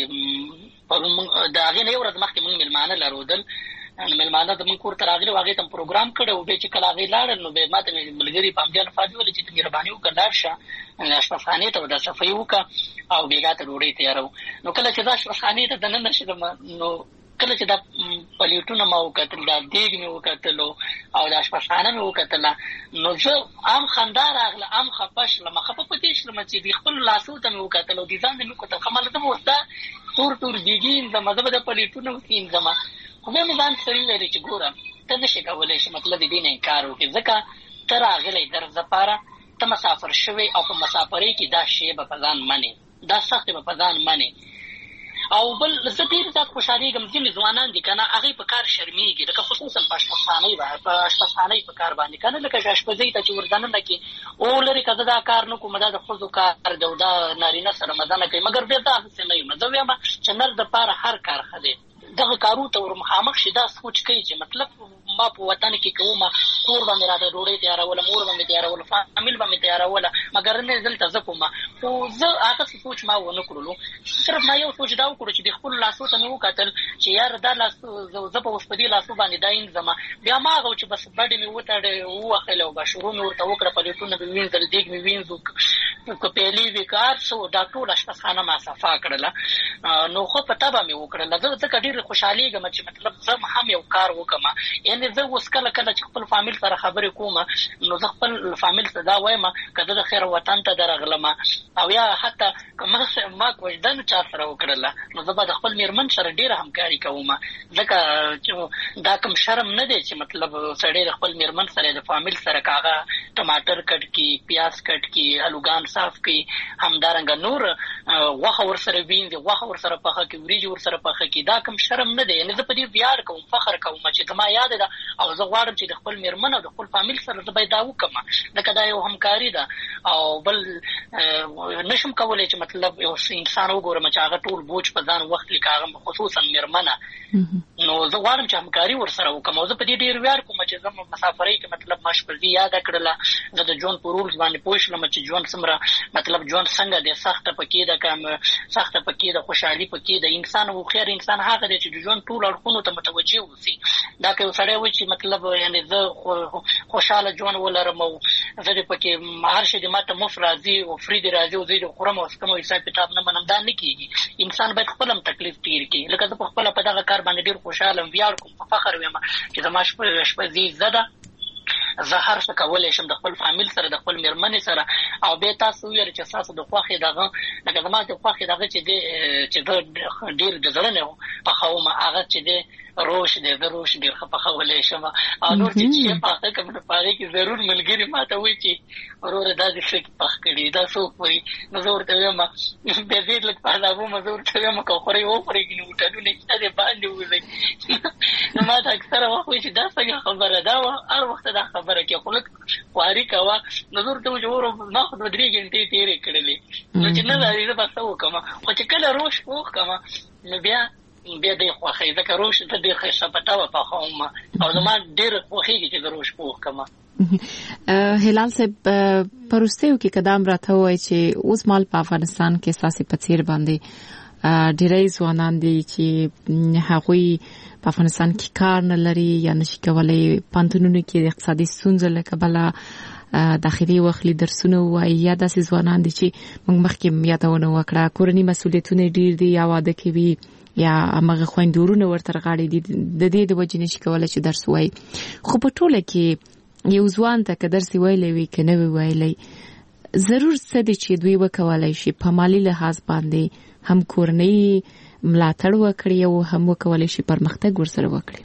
د هغې نه یو ورځ مخکې موږ مېلمانه لرودل نو مېلمانه زموږ کور ته راغلي و هغې ته م پروګرام کړی و بیا چې کله هغې لاړل نو بیا ما ته مې ملګري په همدې الفاظ وویل چې ته مهرباني وکړه لاړ شه اشپزخانې ته دا صفایي وکړه او بېګا ته ډوډۍ تیاروو. نو کله چې دا اشپزخانې ته دننه شلم نو کله چې دا پلیټونه ما وکتل دا دیګ مې وکتلو او دا اشپزخانه مې وکتله نو زه عام خندا راغله عام خفه شلم خفه په دې شلم چې د خپلو لاسو ته مې وکتل او د ځان ته مې وکتل ښه ماله ته به اوس دا تور تور دیګي انځمه زه به د پلیټونه اوسې انځمه خو بیا مې ځان سړي لري چې ګوره ته نه شې کولی شي مطلب د دې نه انکار وکړې ځکه ته راغلی درس دپاره ته مسافر شوی او په مسافرۍ کې دا شی به په ځان منې دا سخت په ځان مانی او بل زه ډېر زیات خوشحالېږم ځینې ځوانان دي که نه هغوی په کار شرمېږي لکه خصوصا په اشپزخانۍ په اشپزخانۍ په کار باندې که نه لکه اشپزۍ ته چې ور دننه کړي او لرې که زه دا کار نه کوم دا د ښځو کار دی او دا نارینه سره مزه نه کوي مګر بیا دا هسې نه یم زه وایم چې نر دپاره هر کار ښه دی دغه کارو ته ور مخامخ شي دا سوچ کوي چې مطلب ما په وطن کې کومه کور به مې راته ډوډۍ تیاروله مور به مې تیاروله فامیل به مې تیاروله مګر نه دلته زه کومه خو زه هغه سوچ ما ونه کړلو صرف ما یو سوچ دا وکړو چې د خپلو لاسو ته مې وکتل چې یار دا لاس زه به اوس په دې لاسو باندې دا اینځم بیا ما هغه چې بس بډې مې وتړې ووهلې او به شروع مې ورته وکړه پلیټونه مې وینځل دیګ مې وینځو که پیلې وي که هر څه دا ټول اشپزخانه ما صفا کړله نو خو په طبع مې وکړله زه ځکه ډېر خوشحالېږم چې مطلب زه هم یو کار وکړم یعنې زه اوس کله کله چې خپل فامیل سره خبرې کوم نو زه خپل فامیل ته دا وایم که زه د خیر وطن ته درغلم او یا حتی که ما کوژدن چا سره وکړله نو زه به د خپل میرمن سره ډېره همکاري کوم ځکه چې دا کوم شرم نه دی چې مطلب سړی د خپل میرمن سره د فامیل سره که هغه ټماټر کټ کړي پیاز کټ کړي الوګان صاف کړي همدارنګه نور غوښه ورسره وینځي غوښه ورسره پخه کړي وریجې ورسره پخه کړي دا کوم شرم نه دی یعنې زه په دې ویاړ کوم فخر کوم چې زما یاد ده او زه غواړم چې د خپل میرمن او د خپل فامیل سره زه باید دا وکړم ځکه دا یو همکاري ده او بل نشم کولی چې مطلب یو انسان وګورم چې هغه ټول بوج په ځان وخت لیکه هغه خصوصا میرمنه نو زه غواړم چې همکاري ورسره وکړم او زه په دې ډېر ویاړ کوم چې زه مسافرۍ کې مطلب ما شپزي یاده کړله زه د ژوند په رولز باندې پوه شلم چې ژوند څومره مطلب ژوند څنګه دی سخته پکې ده که سخته پکې ده خوشحالي پکې ده انسان هوښیار انسان هغه دی چې د ژوند ټولو اړخونو ته متوجه اوسي دا که یو سړی وایي چې مطلب یعنې زه خوشحاله ژوند ولرم او زه دې پکې هر شی دې ما ته مفت راځي او فري دې راځي او زه دې خورم او څکم او حساب کتاب نه منم دا نه کېږي انسان باید خپل هم تکلیف تېر کړي لکه زه په خپله په دغه کار باندې ډېر خوشحاله یم ویاړ کوم په فخر ویم چې زما شپزي زه ده زه هر څه کولی شم د خپل فامیل سره د خپل میرمنې سره او بیا تاسو وویل چې ستاسو د خوښې دغه لکه زما د خوښې دغه چې دی چې زه ډېر د زړه نه پخوم هغه چې دی روش دی زه روش ډېر ښه پخولی شم او نور چې چې پاخه کړم نو په هغې کې ضرور ملګري ما ته وایي چې وروره دا دې څه پخ کړي دا څوک وایي نو زه ورته وایم بیا ډېر لږ په عذابوم زه ورته وایم که خورئ وخورئ که نه هوټلونه شته دی باندې ووځئ نو ما ته اکثره وخت وایي چې دا څنګه خبره دا وه هر وخت دا خبره کې خو لږ خواري کوه نو زه ورته وایي چې وروره ما خو دوه درې ګنټې تېرې کړلې نو چې نه راځي زه به څه وکړم خو چې کله روش پوخ کړم نو بیا بیا دې خوښوي ځکه روش ته ډېر ښایسته پټوه پخوم او زما ډېر خوښېږي چې د روش پوخ کړم هلال صاحب په وروستیو کې که دا هم راته ووایي چې اوس مهال په افغانستان کې ستاسې په څېر باندې ډېری ځوانان دي چې هغوی په افغانستان کې کار نه لري یا نشي کولی پوهنتونونو کې د اقتصادي ستونزو له کبله داخلي واخلي درسونه ووایي یا داسې ځوانان دي چې موږ مخکې یادونه وکړه کورني مسؤلیتونه ډېر دي یا واده کوي یا هغه خویندورونه ورته غاړي دي د دې د وجې نشي کولی چې درس ووایي خو په ټوله کې یو ځوان ته که درس ویلی وي که نه وي ویلی ضرور څه دی چې دوی وکولی شي په مالي لحاظ باندې هم کورنۍ ملاتړ وکړي او هم وکولی شي پرمختګ ورسره وکړي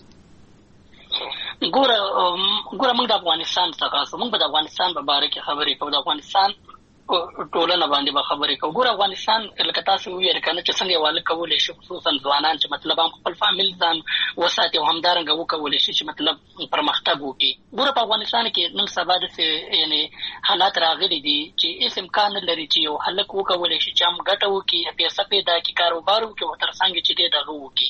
ګوره ګوره موږ د افغانستان څخه موږ به د افغانستان په باره کې خبرې کوو د افغانستان ټولنه باندې به خبرې کوو ګوره افغانستان لکه تاسو وویل که نه چې څنګه واله کولی شي خصوصا ځوانان چې مطلب هم خپل فامیل ځان وساتي او همدارنګه وکولی شي چې مطلب پرمختګ وکړي ګوره په افغانستان کې نن سبا داسې یعنې حالات راغلي دي چې هېڅ امکان نه لري چې یو هلک وکولی شي چې هم ګټه وکړي پیسه پیدا کړي کاروبار وکړي او تر څنګ چې دی دغه وکړي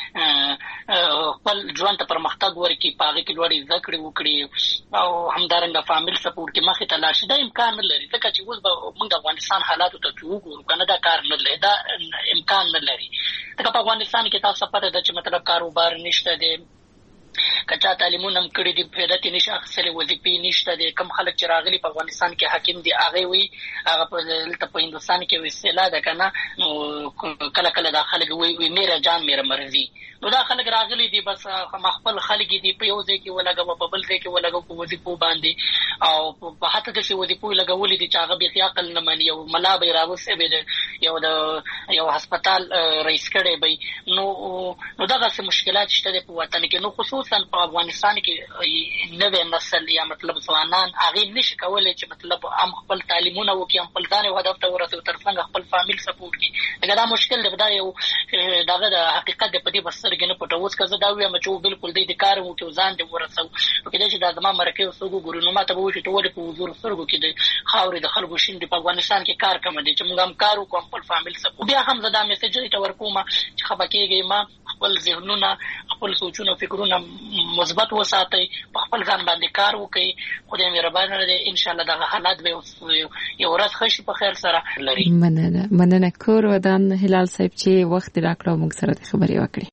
خپل ژوند ته پرمختګ ورکړي په هغې کې لوړې زده کړې وکړي او همدارنګه فامیل سپورټ کې مخې ته لاړ شي دا امکان نه لري ځکه چې اوس موږ د افغانستان حالاتو ته چې وګورو که نه دا کار نه لري دا امکان نه لري ځکه په افغانستان کې تاسو پته ده چې مطلب کاروبار نشته دی که چا تعلیمونه هم کړي دي فایده ترې نشي اخیستلی وظیفې نشته دی کم خلک چې راغلي په افغانستان کې حاکم دي هغې وایي هغه په دلته په هندوستان کې یو اصطلاح ده که نه نو کله کله دا خلک وایي میره جان میره مرضي نو دا خلک راغلي دي بس خپل خلک دي په یو ځای کې ولګوه په بل ځای کې ولګوه په وظیفو باندې او په حتی داسې وظیفو یې لګولي دي چې هغه بیخي عقل نه مني یو ملا به یې راوستی به یو د یو هسپتال رئیس کړي به نو نو دغه څه مشکلات شته په وطن کې، نو خصوصا په افغانستان کې نوې نسل یا مطلب ځوانان هغه نشي کولای چې مطلب هم خپل تعلیمونه وکړي، هم خپل ځان او هدف ته ورسوي، ترڅنګ خپل فامیل سپورټ کړي. دا مشکل دی، دا یو دغه د حقیقت د پدې بسر کې نه پټو. اوس که زه دا وایم چې بالکل د کار وو کې ځان دې ورسو، نو کله چې دا زما مرکه وسو ګورو ما ته وو چې ټول په حضور سرګو کې د خاورې د خلکو شین په افغانستان کې کار کوم دي چې موږ هم کار وکړو خپل فامیل سپورټ. بیا هم زه دا میسج ته ورکوم چې خبرکېږي ما خپل ذهنونه خپل سوچونه فکرونه مثبت وساتئ، په خپل ځان باندې کار وکړئ. خدای مهربان دی، ان شاء الله دغه حالات به یو ورځ خشي په خیر سره لري. مننه مننه کور ودان هلال صاحب چې وخت راکړو موږ سره د خبرې وکړې.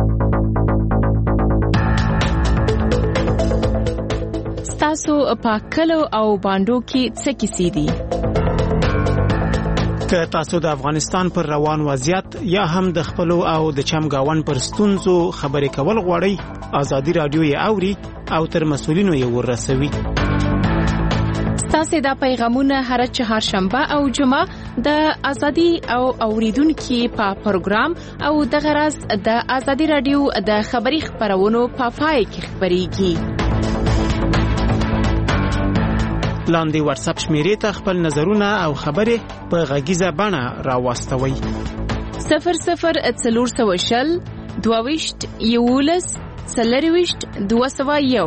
تاسو په کلو او باندو کې څه کیسې دي؟ که تاسو د افغانستان پر روان وضعیت یا هم د خپلو او د چمګاون پر ستونزو خبرې کول غواړئ، ازادي رادیو یې اوري او تر مسؤلینو یې ورسوي. تاسو دا پیغامونه هر چهارشنبه او جمعه د ازادي او اوریدونکو په پروګرام او د غرض د ازادي رادیو د خبري خبرونو په پای کې خبريږي. لاندې واتس اپ شمیرې ته خپل نظرونه او خبرې په غږیزه بڼه راوستوي. صفر صفر څلور سوه شل دوه ویشت یولس څلور ویشت دوه سوه یو.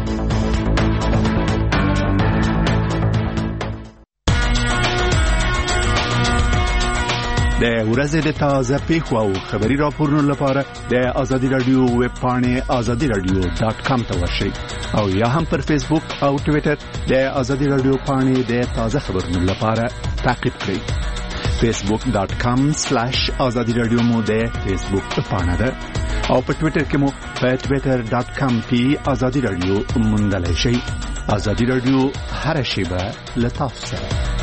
د ورځې د تازه پیښو او خبري راپورونو لپاره د ازادي رادیو ویب پاڼې ازادي رادیو ډاټ کام ته ورشئ او یا هم پر فیسبوک او ټوئیټر د ازادي رادیو پاڼې د تازه خبرونو لپاره تعقیب کړئ. فیسبوک ډاټ کام سلیش ازادي رادیو مو د فیسبوک پاڼه ده او په ټوئیټر کې مو په ټوئیټر ډاټ کام پی ازادي رادیو موندلای شئ. ازادي رادیو هر شیبه لطف سره.